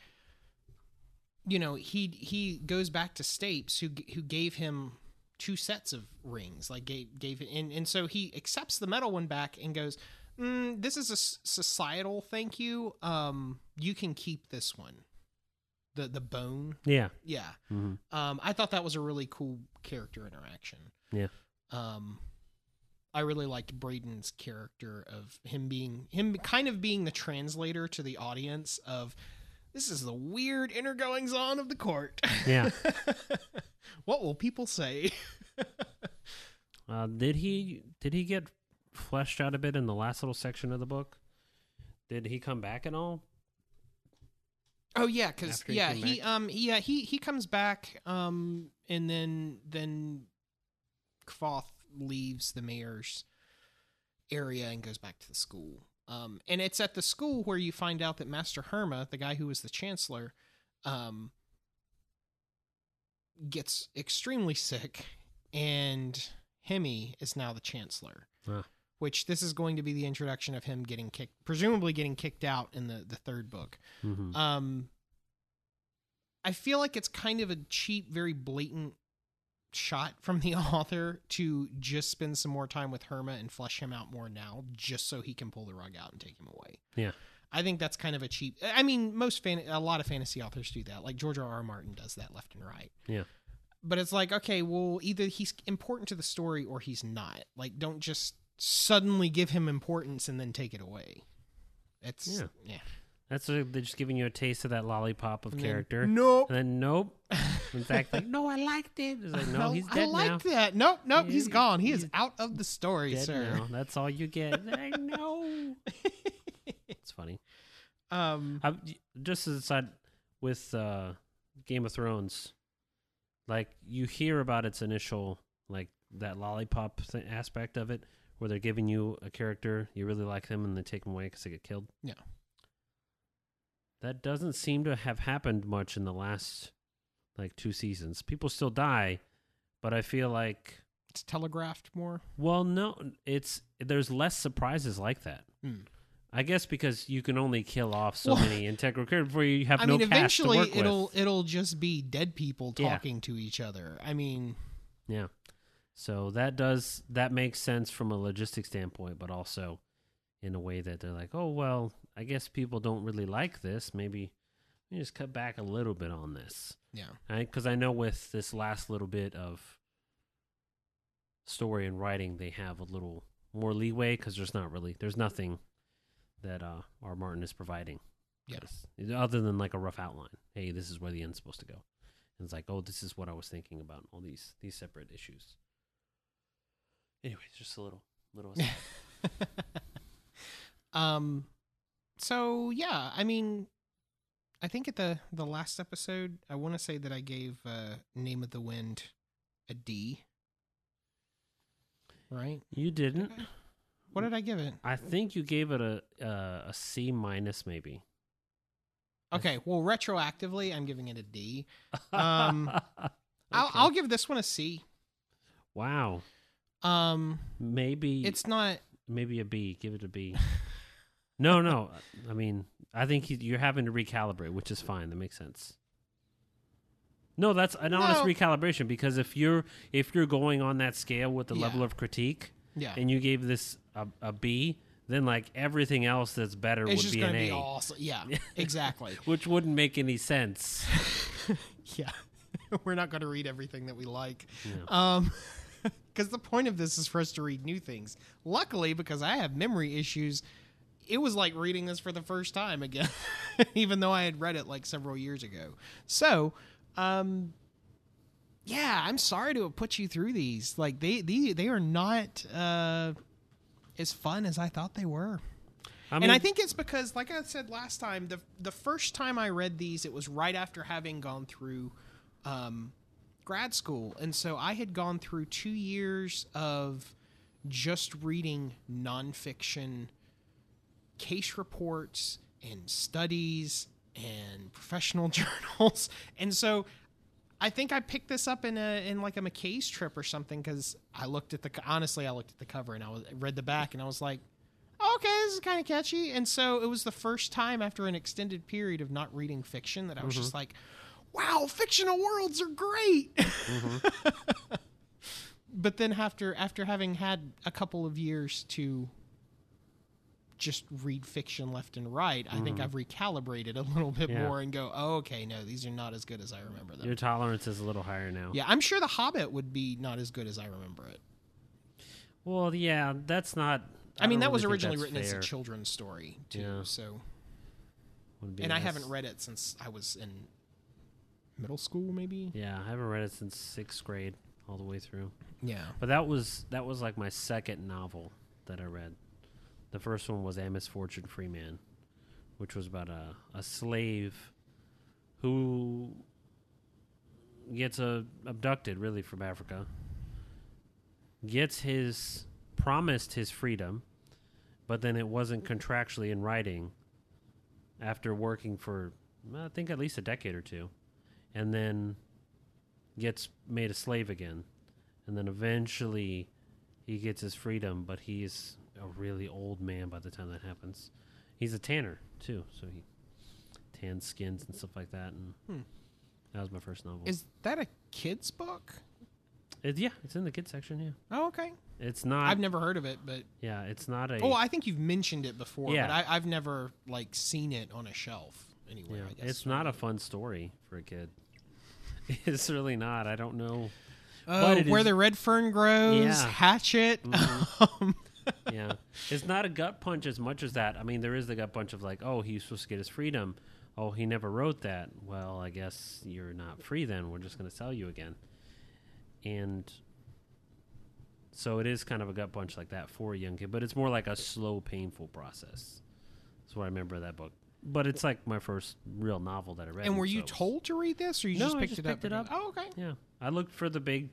he goes back to Stapes, who gave him 2 sets of rings, like gave it, and so he accepts the metal one back and goes, "This is a societal thank you. You can keep this one, the bone." Yeah. I thought that was a really cool character interaction. Yeah. I really liked Braden's character of him kind of being the translator to the audience of, this is the weird inner goings on of the court. Yeah. What will people say? Did he get fleshed out a bit in the last little section of the book? Did he come back at all? Oh yeah, because he comes back, and then Kvothe leaves the mayor's area and goes back to the school. And it's at the school where you find out that Master Herma, the guy who was the chancellor, gets extremely sick, and Hemi is now the chancellor. Which this is going to be the introduction of him presumably getting kicked out in the third book. Mm-hmm. I feel like it's kind of a cheap, very blatant shot from the author to just spend some more time with Herma and flesh him out more now, just so he can pull the rug out and take him away. Yeah. I think that's kind of a cheap... I mean, a lot of fantasy authors do that. Like George R.R. Martin does that left and right. Yeah. But it's like, okay, well, either he's important to the story or he's not. Like, don't just suddenly give him importance and then take it away. It's... Yeah. That's they're just giving you a taste of that lollipop of character. Nope. And then nope. In fact, like, no, I liked it. It's like, no, he's dead now. I like that. Nope, he's gone. He is out of the story, dead sir. Now. That's all you get. I know. It's funny. Just as a side, with Game of Thrones, like, you hear about its initial, like, that lollipop aspect of it, where they're giving you a character, you really like them, and they take them away because they get killed. Yeah. That doesn't seem to have happened much in the last, like, 2 seasons. People still die, but I feel like it's telegraphed more. Well, no, there's less surprises like that. I guess because you can only kill off so many integral characters before you have no cast to work with. Eventually, it'll just be dead people talking to each other. I mean, yeah. So that makes sense from a logistic standpoint, but also in a way that they're like, oh well, I guess people don't really like this. Maybe we just cut back a little bit on this. Yeah. Because I know with this last little bit of story and writing, they have a little more leeway because there's nothing that R. Martin is providing. Yes. Other than like a rough outline. Hey, this is where the end's supposed to go. And it's like, oh, this is what I was thinking about, all these separate issues. Anyways, just a little So yeah, I mean, I think at the last episode, I want to say that I gave Name of the Wind a D. Right? You didn't. What did I give it? I think you gave it a C minus, maybe. Okay, well, retroactively, I'm giving it a D. Okay. I'll give this one a C. Wow. Maybe it's not. Maybe a B. Give it a B. No. I mean, I think you're having to recalibrate, which is fine. That makes sense. No, that's an honest recalibration, because if you're going on that scale with the level of critique, and you gave this a B, then like everything else that's better would be an A. Be awesome. Yeah, exactly. Which wouldn't make any sense. Yeah, we're not going to read everything that we like. Yeah. Because the point of this is for us to read new things. Luckily, because I have memory issues, it was like reading this for the first time again, even though I had read it like several years ago. So, yeah, I'm sorry to have put you through these. Like they are not as fun as I thought they were. And I think it's because, like I said last time, the first time I read these, it was right after having gone through grad school. And so I had gone through 2 years of just reading nonfiction case reports and studies and professional journals. And so I think I picked this up in like a McKay's trip or something, because I looked at the cover and I read the back and I was like, oh, okay, this is kind of catchy. And so it was the first time after an extended period of not reading fiction that I was just like, wow, fictional worlds are great. But then after having had a couple of years to just read fiction left and right, I think I've recalibrated a little bit more and go, oh, okay, no, these are not as good as I remember them. Your tolerance is a little higher now. Yeah, I'm sure The Hobbit would be not as good as I remember it. Well, yeah, that's not. I mean, don't that was really think originally that's written as a fair. children's story too. Yeah. So, Would be and I nice. haven't read it since I was in middle school, maybe. Yeah, I haven't read it since 6th grade all the way through. Yeah. But that was like my second novel that I read. The first one was A Misfortune Freeman, which was about a slave who gets abducted, really, from Africa. Gets promised his freedom, but then it wasn't contractually in writing after working for, I think, at least a decade or two. And then gets made a slave again. And then eventually he gets his freedom, but he's a really old man by the time that happens. He's a tanner, too, so he tans skins and stuff like that. And that was my first novel. Is that a kid's book? Yeah, it's in the kids section, yeah. Oh, okay. It's not... I've never heard of it, but... Yeah, it's not a... Oh, I think you've mentioned it before, Yeah. but I've never, like, seen it on a shelf anywhere, Yeah, I guess. it's not a fun story for a kid. It's really not. I don't know. Oh, But it Where is- the Red Fern Grows, Yeah. Hatchet. Yeah. It's not a gut punch as much as that. I mean, there is the gut punch of like, oh, he's supposed to get his freedom. Oh, he never wrote that. Well, I guess you're not free then. We're just going to sell you again. And so it is kind of a gut punch like that for a young kid, but it's more like a slow, painful process. That's what I remember of that book. But it's like my first real novel that I read. And were so you it was- told to read this, or you No, just I picked just it up? picked it up. Oh, okay. Yeah, I looked for the big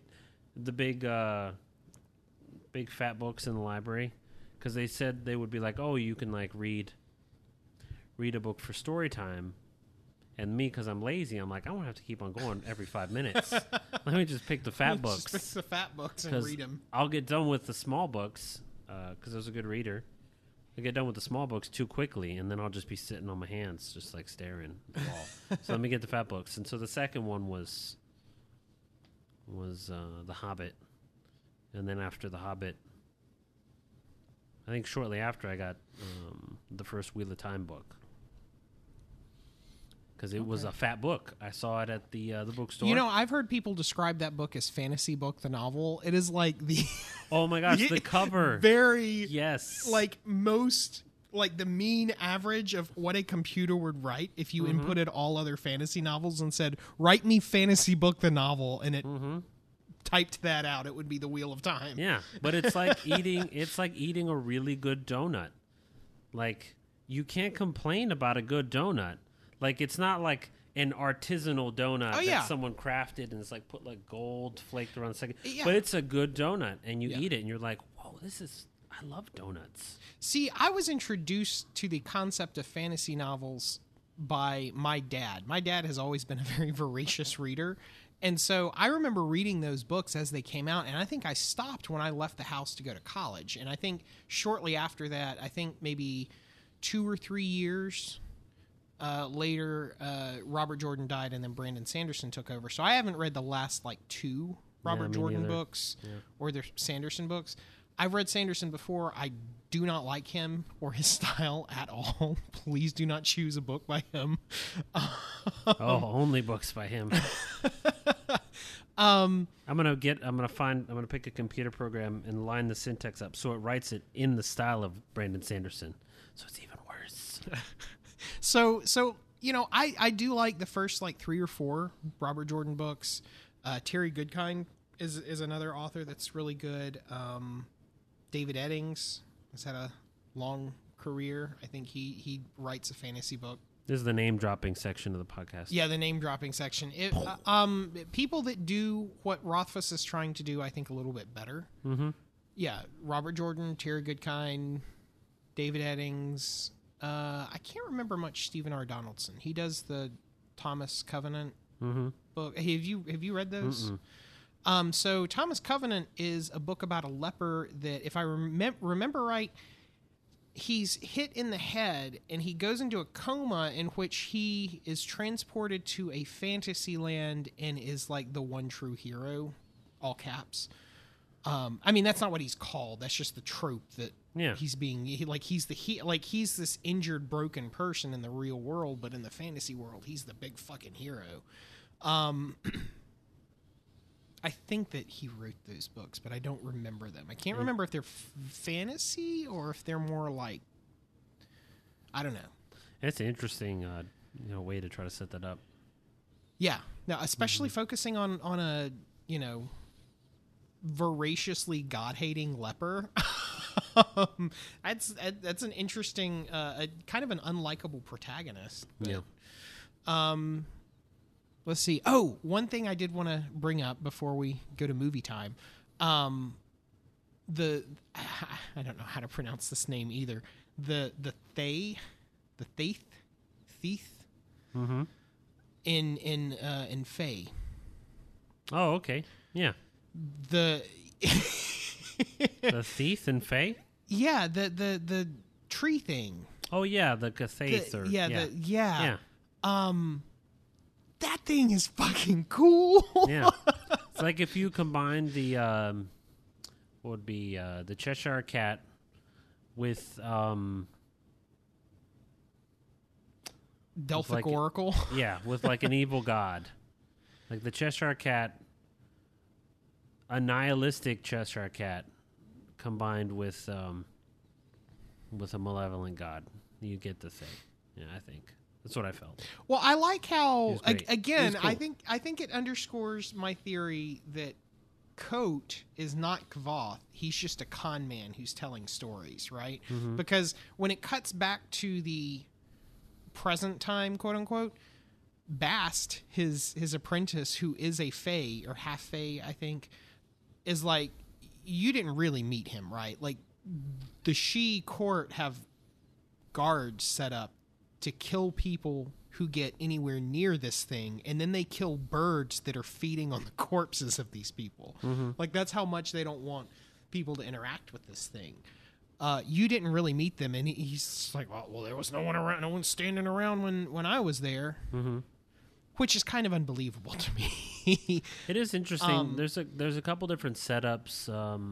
fat books in the library because they said they would be like, oh, you can like read a book for story time. And me, because I'm lazy, I'm like, I won't have to keep on going every 5 minutes. Let me just pick the fat Just pick books. the fat books and 'Cause read them. I'll get done with the small books because I was a good reader. I get done with the small books too quickly, and then I'll just be sitting on my hands, just like staring at the wall. So let me get the fat books. And so the second one was The Hobbit, and then after The Hobbit, I think shortly after I got the first Wheel of Time book. Because it was a fat book. I saw it at the bookstore. You know, I've heard people describe that book as fantasy book, the novel. It is like the oh my gosh, the cover. very Yes. like most like the mean average of what a computer would write if you inputted all other fantasy novels and said, "Write me fantasy book, the novel," and it typed that out. It would be the Wheel of Time. Yeah, but it's like eating a really good donut. Like you can't complain about a good donut. Like it's not like an artisanal donut yeah. that someone crafted and it's like put like gold flaked around the second. Yeah. But it's a good donut and you Yeah. eat it and you're like, whoa, I love donuts. See, I was introduced to the concept of fantasy novels by my dad. My dad has always been a very voracious reader. And so I remember reading those books as they came out, and I think I stopped when I left the house to go to college. And I think shortly after that, I think maybe 2 or 3 years later, Robert Jordan died, and then Brandon Sanderson took over. So I haven't read the last like 2 Robert me Jordan neither. books or the Sanderson books. I've read Sanderson before. I do not like him or his style at all. Please do not choose a book by him. Only books by him. I'm gonna pick a computer program and line the syntax up so it writes it in the style of Brandon Sanderson. So it's even worse. So you know, I do like the first like 3 or 4 Robert Jordan books. Terry Goodkind is another author that's really good. David Eddings has had a long career. I think he writes a fantasy book. This is the name dropping section of the podcast. Yeah, the name dropping section. People that do what Rothfuss is trying to do, I think, a little bit better. Mm-hmm. Yeah, Robert Jordan, Terry Goodkind, David Eddings. I can't remember much Stephen R. Donaldson. He does the Thomas Covenant book. Have you read those? So Thomas Covenant is a book about a leper that, if I remember right, he's hit in the head and he goes into a coma in which he is transported to a fantasy land and is like the one true hero, all caps. I mean, that's not what he's called. That's just the trope that he's being he's this injured, broken person in the real world, but in the fantasy world, he's the big fucking hero. I think that he wrote those books, but I don't remember them. I can't remember if they're fantasy or if they're more like, I don't know. It's an interesting way to try to set that up. Yeah. Now, especially focusing on a, voraciously God-hating leper. That's an interesting, kind of an unlikable protagonist. But, yeah. Let's see. Oh, one thing I did want to bring up before we go to movie time. I don't know how to pronounce this name either. The Thief. Mm-hmm. In Fae. Oh, okay. Yeah. The thief in Fae? Yeah, the tree thing. Oh yeah, the Cathays. Yeah. That thing is fucking cool. Yeah. It's like if you combine the what would be the Cheshire Cat with Delphic Oracle. Yeah, with like an evil god. Like the Cheshire Cat, a nihilistic Cheshire Cat combined with a malevolent god. You get the thing. Yeah, I think. That's what I felt. Well, I like how again, cool. I think it underscores my theory that Kote is not Kvoth. He's just a con man who's telling stories, right? Mm-hmm. Because when it cuts back to the present time, quote unquote, Bast, his apprentice, who is a Fae or half Fae, I think, is like, you didn't really meet him, right? Like, the She court have guards set up to kill people who get anywhere near this thing, and then they kill birds that are feeding on the corpses of these people. Mm-hmm. Like, that's how much they don't want people to interact with this thing. You didn't really meet them, and he's like, well, there was no one around, no one standing around when I was there, mm-hmm. which is kind of unbelievable to me. It is interesting. There's a couple different setups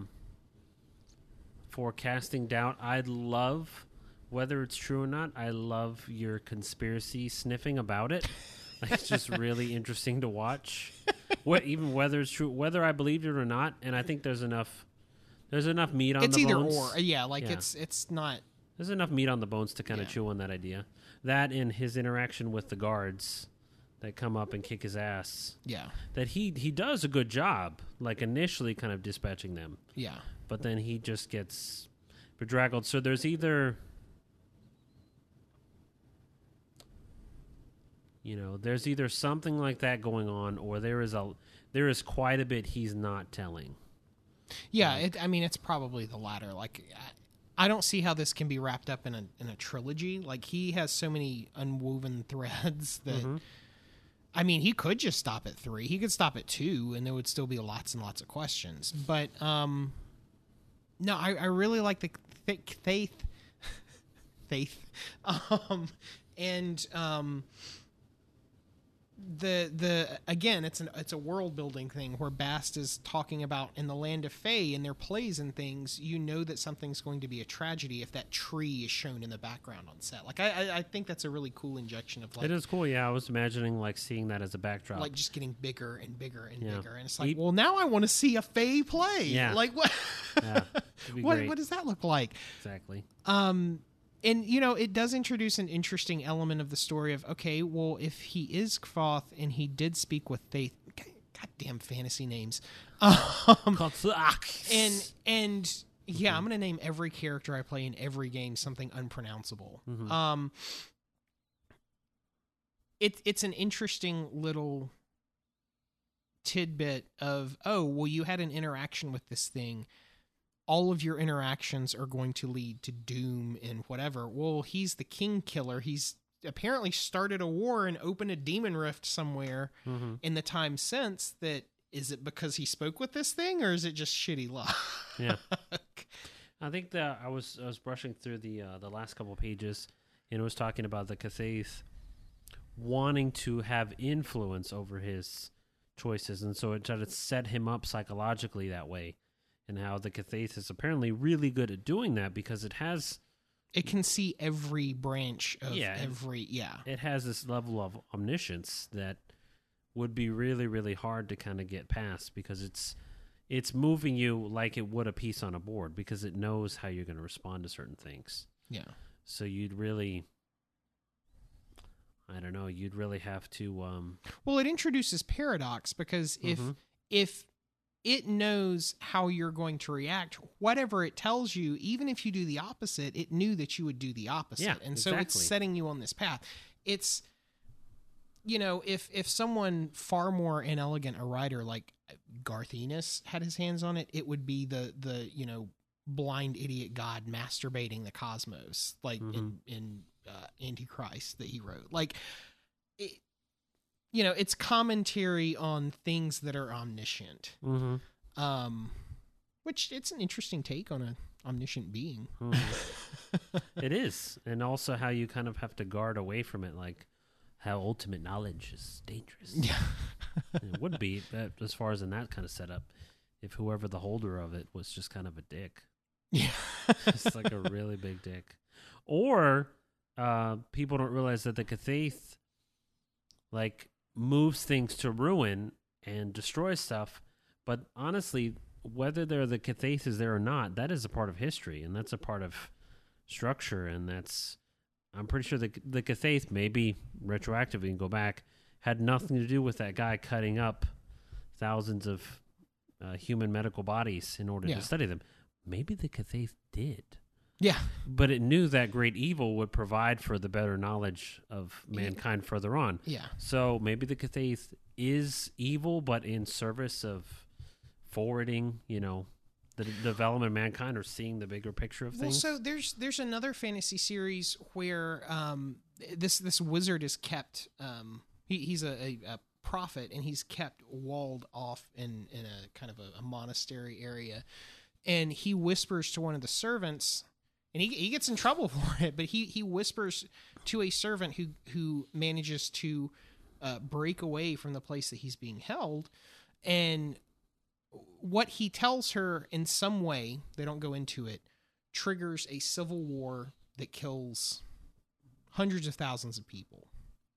for casting doubt. I love, whether it's true or not, I love your conspiracy sniffing about it. Like, it's just really interesting to watch. Even whether it's true, whether I believed it or not, and I think there's enough meat on the bones. It's either or. Yeah, like it's not. There's enough meat on the bones to kind of chew on that idea. That and his interaction with the guards that come up and kick his ass. Yeah. That he does a good job, like initially kind of dispatching them. Yeah. But then he just gets bedraggled. So there's either, there's either something like that going on, or there is quite a bit he's not telling. Yeah, it's probably the latter. Like, I don't see how this can be wrapped up in a trilogy. Like, he has so many unwoven threads that, Mm-hmm. he could just stop at 3. He could stop at 2, and there would still be lots and lots of questions. But no, I really like the faith, and the again, it's a world building thing where Bast is talking about in the land of Fae and their plays and things. You know that something's going to be a tragedy if that tree is shown in the background on set. Like, I think that's a really cool injection of, like, it is cool. Yeah, I was imagining like seeing that as a backdrop, like just getting bigger and bigger and bigger, and it's like, well, now I want to see a Fae play. Yeah, like what? Yeah, what does that look like? Exactly. And, it does introduce an interesting element of the story of, okay, well, if he is Kvoth and he did speak with Faith, goddamn fantasy names. And yeah, I'm going to name every character I play in every game something unpronounceable. Mm-hmm. It's an interesting little tidbit of, oh, well, you had an interaction with this thing. All of your interactions are going to lead to doom and whatever. Well, he's the king killer. He's apparently started a war and opened a demon rift somewhere in the time since. That, is it because he spoke with this thing, or is it just shitty luck? Yeah. I think that I was brushing through the last couple pages, and it was talking about the Cathays wanting to have influence over his choices, and so it tried to set him up psychologically that way. And how the Cathays is apparently really good at doing that because it can see every branch of it has this level of omniscience that would be really, really hard to kind of get past, because it's moving you like it would a piece on a board, because it knows how you're going to respond to certain things. Yeah. So you'd really, I don't know, you'd really have to... Well, it introduces paradox, because if it knows how you're going to react, whatever it tells you, even if you do the opposite, it knew that you would do the opposite. Yeah, and exactly. So it's setting you on this path. It's, if someone far more inelegant a writer like Garth Ennis had his hands on it, it would be the blind idiot god masturbating the cosmos, like in Antichrist that he wrote. Like, it's commentary on things that are omniscient. Which it's an interesting take on an omniscient being. It is. And also how you kind of have to guard away from it, like how ultimate knowledge is dangerous. Yeah. It would be, as far as in that kind of setup, if whoever the holder of it was just kind of a dick. Yeah. Just like a really big dick. Or people don't realize that the Cathaith, like, moves things to ruin and destroys stuff. But honestly, whether they're the Cathaith is there or not, that is a part of history, and that's a part of structure, and that's... I'm pretty sure the Cathaith, maybe retroactively and go back, had nothing to do with that guy cutting up thousands of human medical bodies in order to study them. Maybe the Cathaith did. Yeah. But it knew that great evil would provide for the better knowledge of mankind further on. Yeah. So maybe the Cathaith is evil, but in service of forwarding, the development of mankind, or seeing the bigger picture of things. Well, so there's another fantasy series where this wizard is kept. He's a prophet, and he's kept walled off in a kind of a monastery area, and he whispers to one of the servants. And he gets in trouble for it, but he whispers to a servant who manages to break away from the place that he's being held. And what he tells her in some way, they don't go into it, triggers a civil war that kills hundreds of thousands of people.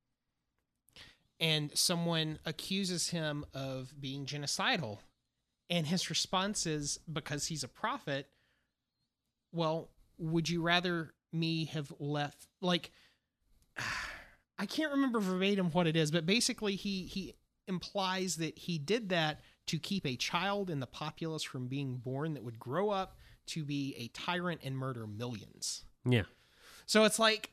And someone accuses him of being genocidal. And his response is, because he's a prophet, well... would you rather me have left, like, I can't remember verbatim what it is, but basically he implies that he did that to keep a child in the populace from being born that would grow up to be a tyrant and murder millions. Yeah. So it's like,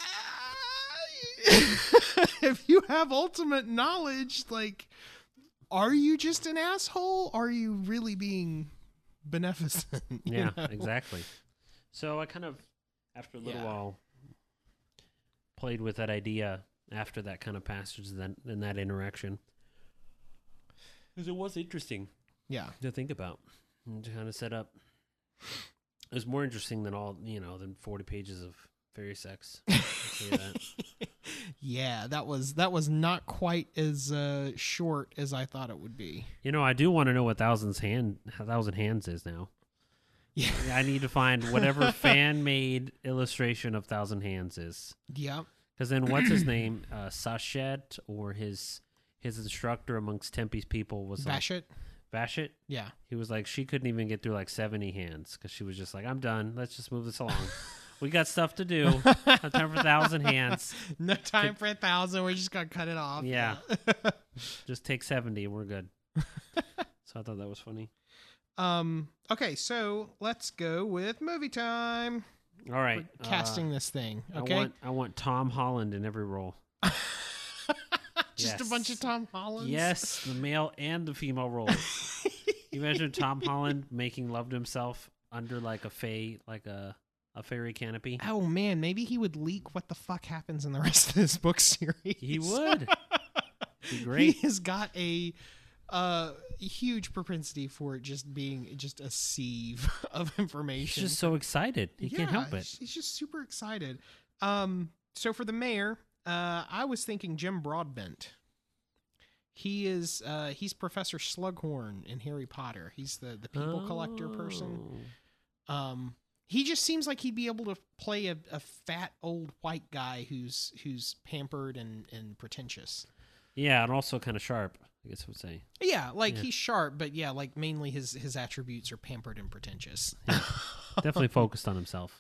if you have ultimate knowledge, like, are you just an asshole? Are you really being beneficent? Yeah, exactly. So I kind of, after a little while, played with that idea after that kind of passage and that interaction. Because it was interesting to think about and to kind of set up. It was more interesting than than 40 pages of fairy sex. Yeah, that was not quite as short as I thought it would be. I do want to know what Thousand Hands is now. Yeah, I need to find whatever fan-made illustration of Thousand Hands is. Yeah. Because then what's his name? Sachet, or his instructor amongst Tempe's people was Vashit. Vashit? Yeah. He was like, she couldn't even get through like 70 hands because she was just like, I'm done. Let's just move this along. We got stuff to do. No time for 1,000 hands. No time for 1,000. We're just going to cut it off. Yeah. Just take 70 and we're good. So I thought that was funny. Okay, so let's go with movie time. All right. We're casting this thing. Okay. I want Tom Holland in every role. Just a bunch of Tom Hollands? Yes, the male and the female roles. You imagine Tom Holland making love to himself under like a fairy canopy? Oh man, maybe he would leak what the fuck happens in the rest of this book series. He would. Be great. He has got a huge propensity for it just being just a sieve of information. He's just so excited. He can't help it. He's just super excited. So for the mayor, I was thinking Jim Broadbent. He's Professor Slughorn in Harry Potter. He's the people collector person. He just seems like he'd be able to play a fat old white guy who's pampered and pretentious. Yeah, and also kind of sharp, I guess I would say. Yeah, like he's sharp, but yeah, like mainly his attributes are pampered and pretentious. Yeah. Definitely focused on himself.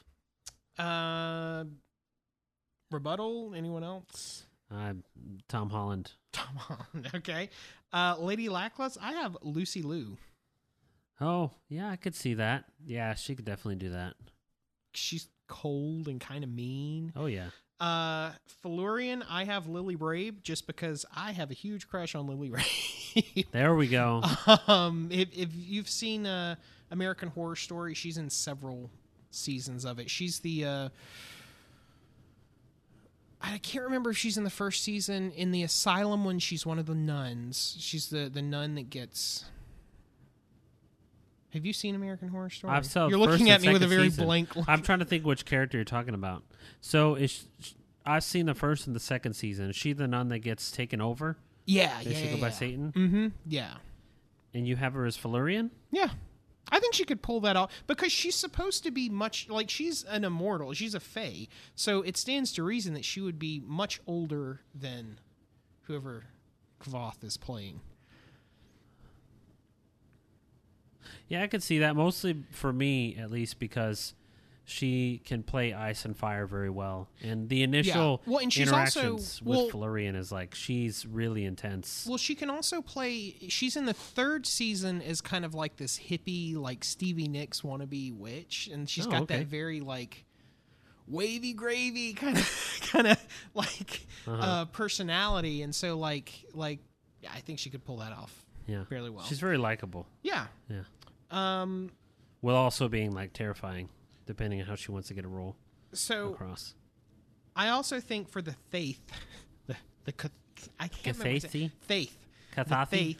Rebuttal? Anyone else? Tom Holland. Tom Holland. Okay. Lady Lackluster. I have Lucy Liu. Oh, yeah, I could see that. Yeah, she could definitely do that. She's cold and kind of mean. Oh, yeah. Felurian, I have Lily Rabe just because I have a huge crush on Lily Rabe. There we go. If you've seen American Horror Story, she's in several seasons of it. She's the I can't remember if she's in the first season. In the asylum when she's one of the nuns. She's the nun that gets... Have you seen American Horror Story? I've saw You're first looking and at me with a second very season. blank look. I'm trying to think which character you're talking about. So I've seen the first and the second season. Is she the nun that gets taken over? Yeah, Basically by Satan? Mm-hmm, yeah. And you have her as Felurian? Yeah. I think she could pull that off because she's supposed to be much like she's an immortal. She's a fae. So it stands to reason that she would be much older than whoever Kvoth is playing. Yeah, I could see that. Mostly for me, at least, because she can play ice and fire very well. And the initial and she's interactions also, with Felurian is like, she's really intense. Well, she can also play... She's in the third season as kind of like this hippie, like Stevie Nicks wannabe witch. And she's got that very, like, wavy gravy kind of like personality. And so, like, I think she could pull that off fairly well. She's very likable. Yeah. Yeah. While also being, like, terrifying, depending on how she wants to get a role across. I also think for the Faith, I can't remember Faith. Kathathi?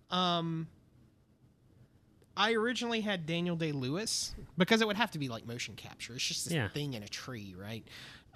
I originally had Daniel Day-Lewis because it would have to be like motion capture. It's just this thing in a tree, right?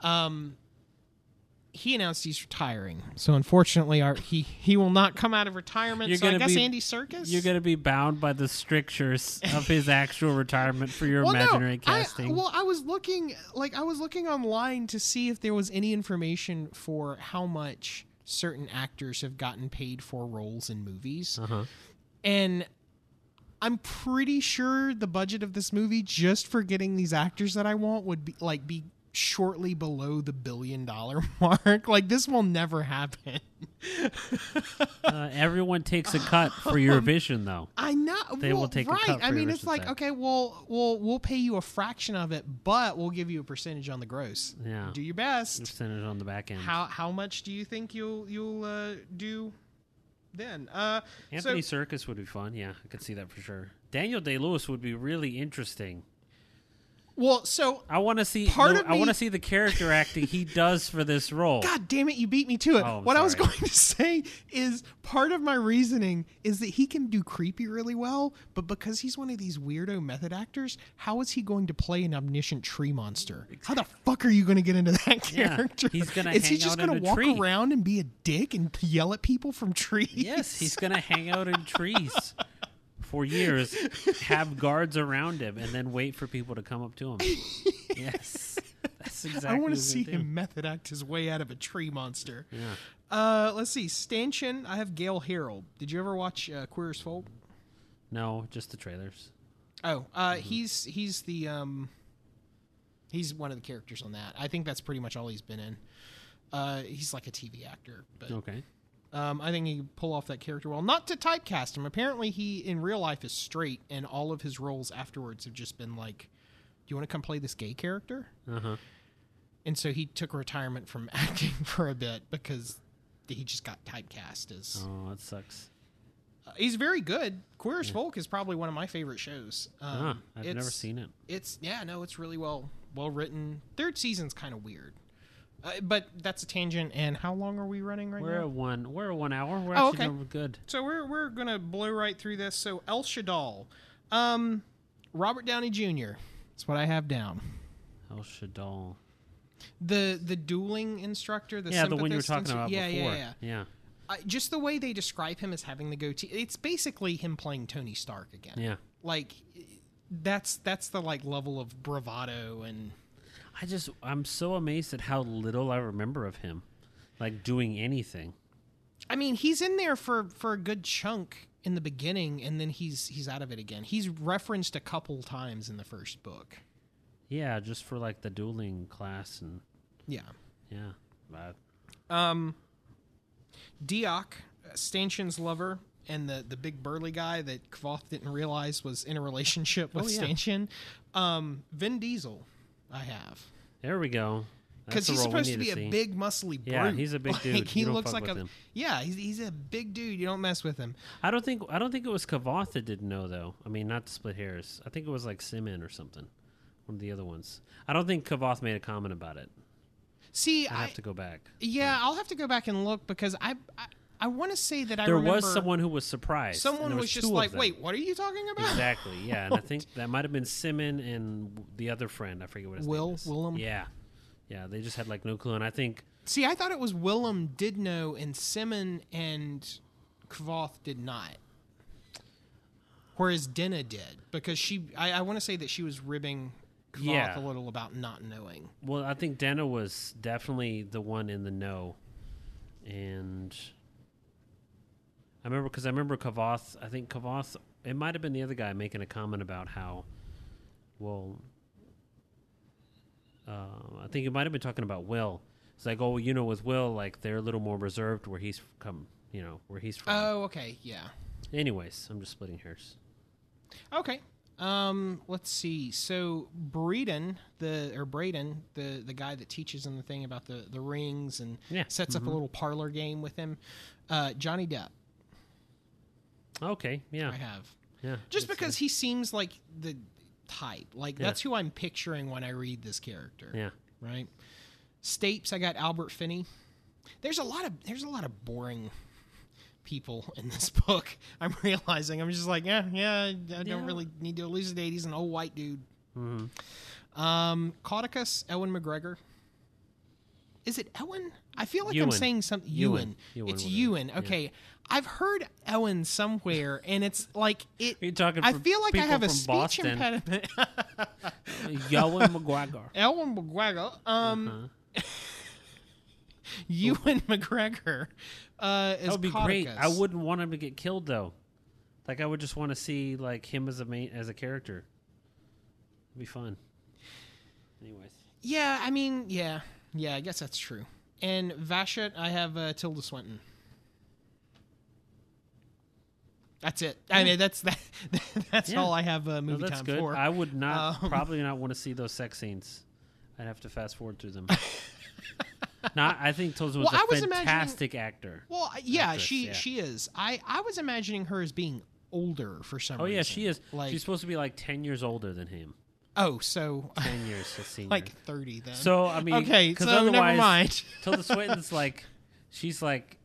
He announced he's retiring, so unfortunately, he will not come out of retirement. So I guess Andy Serkis. You're going to be bound by the strictures of his actual retirement for your imaginary casting. I was looking online to see if there was any information for how much certain actors have gotten paid for roles in movies, and I'm pretty sure the budget of this movie just for getting these actors that I want would be shortly below the $1 billion mark. Like, this will never happen. Everyone takes a cut for Eurovision, though. I know they will take a cut. I mean, it's like, okay, we'll pay you a fraction of it, but we'll give you a percentage on the gross. Yeah, do your best. Percentage on the back end. How much do you think you'll do then? Anthony Serkis would be fun. Yeah, I could see that for sure. Daniel Day-Lewis would be really interesting. Well, so I want to see. I want to see the character acting he does for this role. God damn it, you beat me to it. What I was going to say is part of my reasoning is that he can do creepy really well, but because he's one of these weirdo method actors, how is he going to play an omniscient tree monster? How the fuck are you going to get into that character? He's gonna. Is he just going to walk around and be a dick and yell at people from trees? Yes, he's going to hang out in trees for years, have guards around him, and then wait for people to come up to him. Yes, that's exactly. I want to see him method act his way out of a tree monster. Yeah. Let's see. Stanchion, I have Gail Harold. Did you ever watch Queer as Folk? No, just the trailers. Oh, he's the he's one of the characters on that. I think that's pretty much all he's been in. He's like a TV actor. But okay. I think he can pull off that character well. Not to typecast him. Apparently, he in real life is straight, and all of his roles afterwards have just been like, "Do you want to come play this gay character?" And so he took retirement from acting for a bit because he just got typecast as. Oh, that sucks. He's very good. Queer as Folk is probably one of my favorite shows. I've never seen it. It's really well written. Third season's kind of weird. But that's a tangent. And how long are we running right now? We're at 1 hour. We're actually doing good. So we're gonna blow right through this. So El Shadal, Robert Downey Jr. That's what I have down. El Shadal, the dueling instructor. The one you were talking about before. Yeah. Just the way they describe him as having the goatee. It's basically him playing Tony Stark again. Yeah. Like that's the like level of bravado and. I'm so amazed at how little I remember of him, like doing anything. I mean, he's in there for a good chunk in the beginning, and then he's out of it again. He's referenced a couple times in the first book. Yeah, just for like the dueling class and Yeah. Deoch, Stanchian's lover, and the big burly guy that Kvothe didn't realize was in a relationship with Stanchian. Vin Diesel, I have. There we go. Because he's supposed to be a big, muscly brute. Yeah, he's a big dude. He you don't looks fuck like with him. Yeah, he's a big dude. You don't mess with him. I don't think it was Kvothe that didn't know though. I mean, not to split hairs. I think it was like Simin or something. One of the other ones. I don't think Kvothe made a comment about it. See, I have to go back. Yeah, I'll have to go back and look because I want to say that there was someone who was surprised. Someone was just like, "Wait, what are you talking about?" Exactly. Yeah, and I think that might have been Simin and the other friend. I forget what his name is. Willem. Yeah, they just had like no clue, and I think. See, I thought it was Willem did know, and Simin and Kvothe did not. Whereas Denna did, because I want to say that she was ribbing Kvothe a little about not knowing. Well, I think Denna was definitely the one in the know, and I remember Kvothe. I think Kvothe. It might have been the other guy making a comment about how, well. I think it might have been talking about Will. It's like, oh, with Will, like they're a little more reserved where he's from. Oh, okay, yeah. Anyways, I'm just splitting hairs. Okay. Let's see. So Braden, the guy that teaches him the thing about the rings and sets up a little parlor game with him. Johnny Depp. Okay, yeah. I have. Yeah. Just because he seems like the type. Like that's who I'm picturing when I read this character. Yeah. Right. Stapes, I got Albert Finney. There's a lot of boring people in this book. I'm realizing. I'm just like, I don't really need to elucidate. He's an old white dude. Mm-hmm. Caudicus, Ewan McGregor. Is it Ewan? I feel like Ewan. I'm saying something. Ewan. It's Ewan. Okay. Yeah. I've heard Ewan somewhere, and it's like it. Are you talking I feel like I have a speech Boston? impediment. Ewan McGregor. Ewan McGregor. Ewan McGregor. That would be Caudicus. great. I wouldn't want him to get killed though. Like I would just want to see like him as a character. It'd be fun. Anyways. Yeah, I mean, yeah, I guess that's true. And Vashut, I have Tilda Swinton. That's it. I mean, that's all I have movie that's time good. for. I would not probably not want to see those sex scenes. I'd have to fast forward through them. I think Tilda was a fantastic actor. Well, yeah, she is. I was imagining her as being older for some reason. Oh yeah, she is. Like, she's supposed to be like 10 years older than him. Oh, so 10 years a senior. Like 30 then. So I mean, okay, so never mind. Tilda Swinton's she's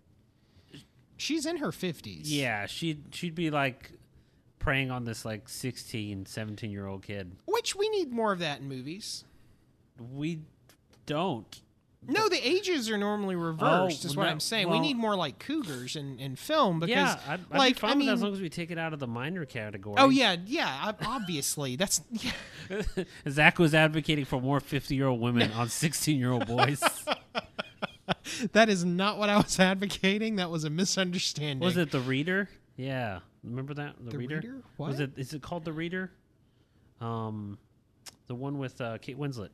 in her 50s. Yeah, she'd be like preying on this like 16, 17-year-old kid. Which we need more of that in movies. We don't. No, the ages are normally reversed. Is what I'm saying. We need more like cougars in film because, I'd be fine with that as long as we take it out of the minor category. Oh yeah, obviously that's. Yeah. Zach was advocating for more 50-year-old women on 16-year-old boys. That is not what I was advocating. That was a misunderstanding. Was it The Reader? Yeah, remember that The Reader? What? Is it called The Reader? The one with Kate Winslet.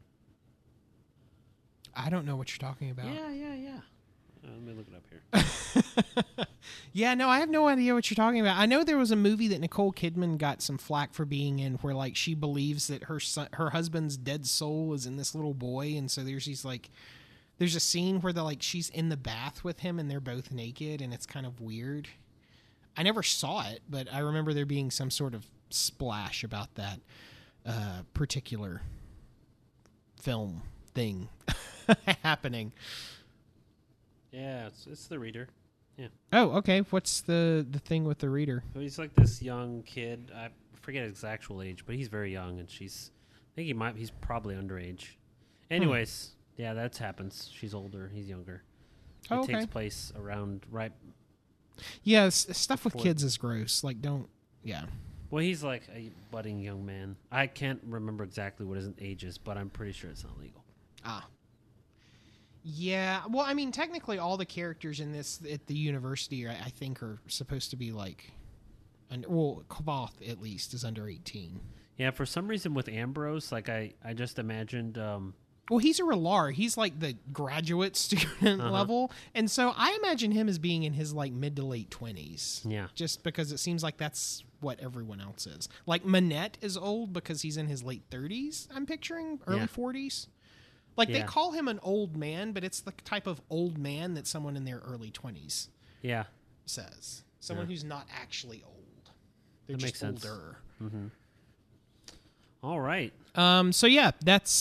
I don't know what you're talking about. Yeah. Let me look it up here. Yeah, no, I have no idea what you're talking about. I know there was a movie that Nicole Kidman got some flack for being in, where like she believes that her husband's dead soul is in this little boy, and so there's a scene where she's in the bath with him, and they're both naked, and it's kind of weird. I never saw it, but I remember there being some sort of splash about that particular film thing happening. Yeah, it's The Reader. Yeah. Oh, okay. What's the thing with The Reader? So he's like this young kid. I forget his actual age, but he's very young, and he's probably underage. Anyways, yeah, that happens. She's older, he's younger. It takes place around right. Yeah, stuff with kids is gross. Like, don't. Yeah. Well, he's like a budding young man. I can't remember exactly what his age is, but I'm pretty sure it's not legal. Yeah, well, I mean, technically, all the characters in this at the university, I think, are supposed to be like, well, Kvothe at least is under 18. Yeah, for some reason with Ambrose, like I just imagined. Well, he's a Relar. He's like the graduate student level, and so I imagine him as being in his like mid to late 20s. Yeah, just because it seems like that's what everyone else is. Like Manette is old because he's in his late 30s. I'm picturing early 40s. Like, they call him an old man, but it's the type of old man that someone in their early 20s says. Someone who's not actually old. They're just older. Mm-hmm. All right. So, yeah, that's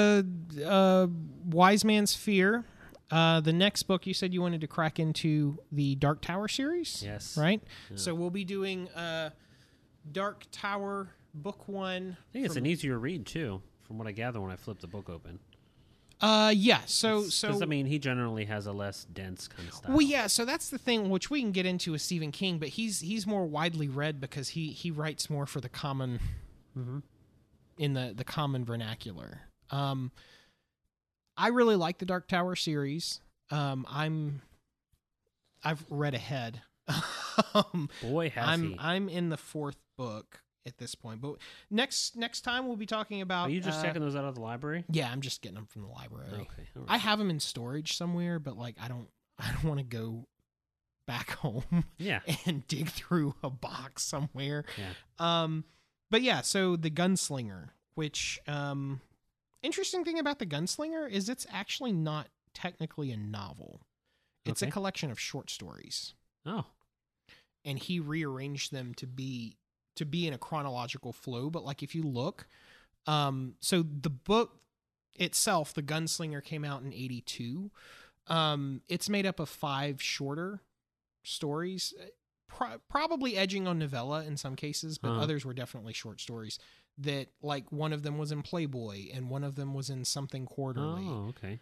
Wise Man's Fear. The next book, you said you wanted to crack into the Dark Tower series? Yes. Right? Yeah. So we'll be doing Dark Tower Book 1. I think it's an easier read, too, from what I gather when I flip the book open. Yeah, so because I mean, he generally has a less dense kind of style. Well, yeah, so that's the thing, which we can get into with Stephen King, but he's more widely read because he writes more for the common, in the common vernacular. I really like the Dark Tower series. I've read ahead. Boy, has he! I'm in the 4th book at this point, but next time we'll be talking about. Are you just checking those out of the library? Yeah, I'm just getting them from the library. Okay, all right. I have them in storage somewhere, but like I don't want to go back home. And dig through a box somewhere. Yeah. But yeah, so the Gunslinger, which interesting thing about the Gunslinger is it's actually not technically a novel. It's a collection of short stories. Oh. And he rearranged them to be in a chronological flow, but like if you look, so the book itself, The Gunslinger, came out in 1982. It's made up of 5 shorter stories, probably edging on novella in some cases, but others were definitely short stories that like one of them was in Playboy and one of them was in Something Quarterly. Oh, okay.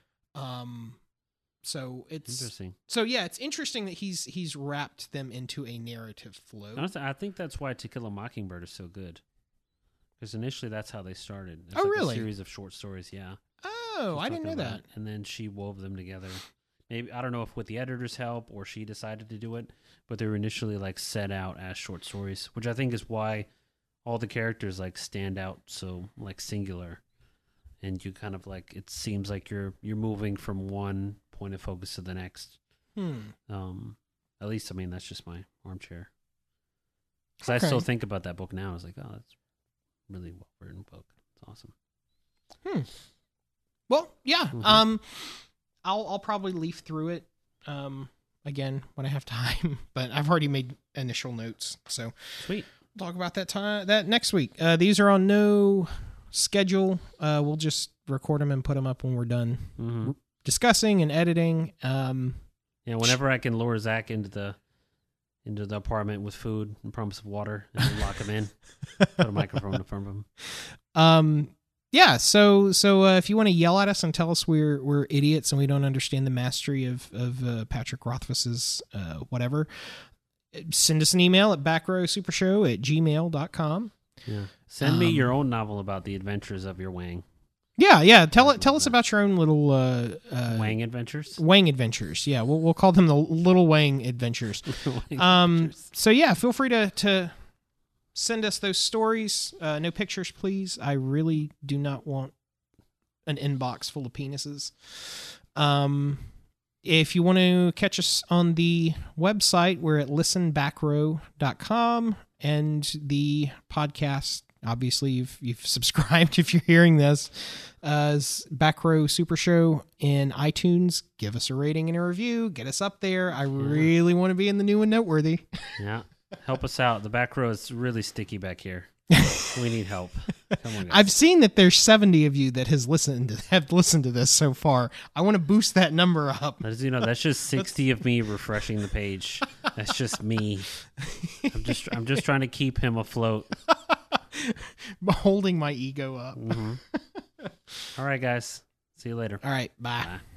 So it's interesting. So yeah, it's interesting that he's wrapped them into a narrative flow. Honestly, I think that's why To Kill a Mockingbird is so good. Because initially that's how they started. It's really? A series of short stories, yeah. Oh, I didn't know that. And then she wove them together. Maybe I don't know if with the editor's help or she decided to do it, but they were initially like set out as short stories, which I think is why all the characters like stand out so like singular. And you kind of like it seems like you're moving from one point of focus to the next. At least, I mean, that's just my armchair. Because I still think about that book now. I was like, oh, that's a really well written book. It's awesome. Well, yeah. I'll probably leaf through it again when I have time, but I've already made initial notes, so sweet. We'll talk about that next week. These are on no schedule. We'll just record them and put them up when we're done discussing and editing. Whenever I can lure Zach into the apartment with food and promise of water and then lock him in, put a microphone in front of him. Yeah, so if you want to yell at us and tell us we're idiots and we don't understand the mastery of Patrick Rothfuss's whatever, send us an email at backrowsupershow@gmail.com. Yeah. Send me your own novel about the adventures of your Wang. Yeah. Tell us about your own little Wang adventures. Wang adventures. Yeah, we'll call them the Little Wang adventures. So yeah, feel free to send us those stories. No pictures, please. I really do not want an inbox full of penises. If you want to catch us on the website, we're at listenbackrow.com, and the podcast, obviously you've subscribed if you're hearing this, Back Row Super Show in iTunes. Give us a rating and a review. Get us up there. I really want to be in the new and noteworthy. Yeah. Help us out. The back row is really sticky back here. We need help. Come on, guys. I've seen that there's 70 of you that have listened to this so far. I want to boost that number up. That's just 60 of me refreshing the page. That's just me. I'm just trying to keep him afloat. Holding my ego up. All right, guys. See you later. All right. Bye. Bye.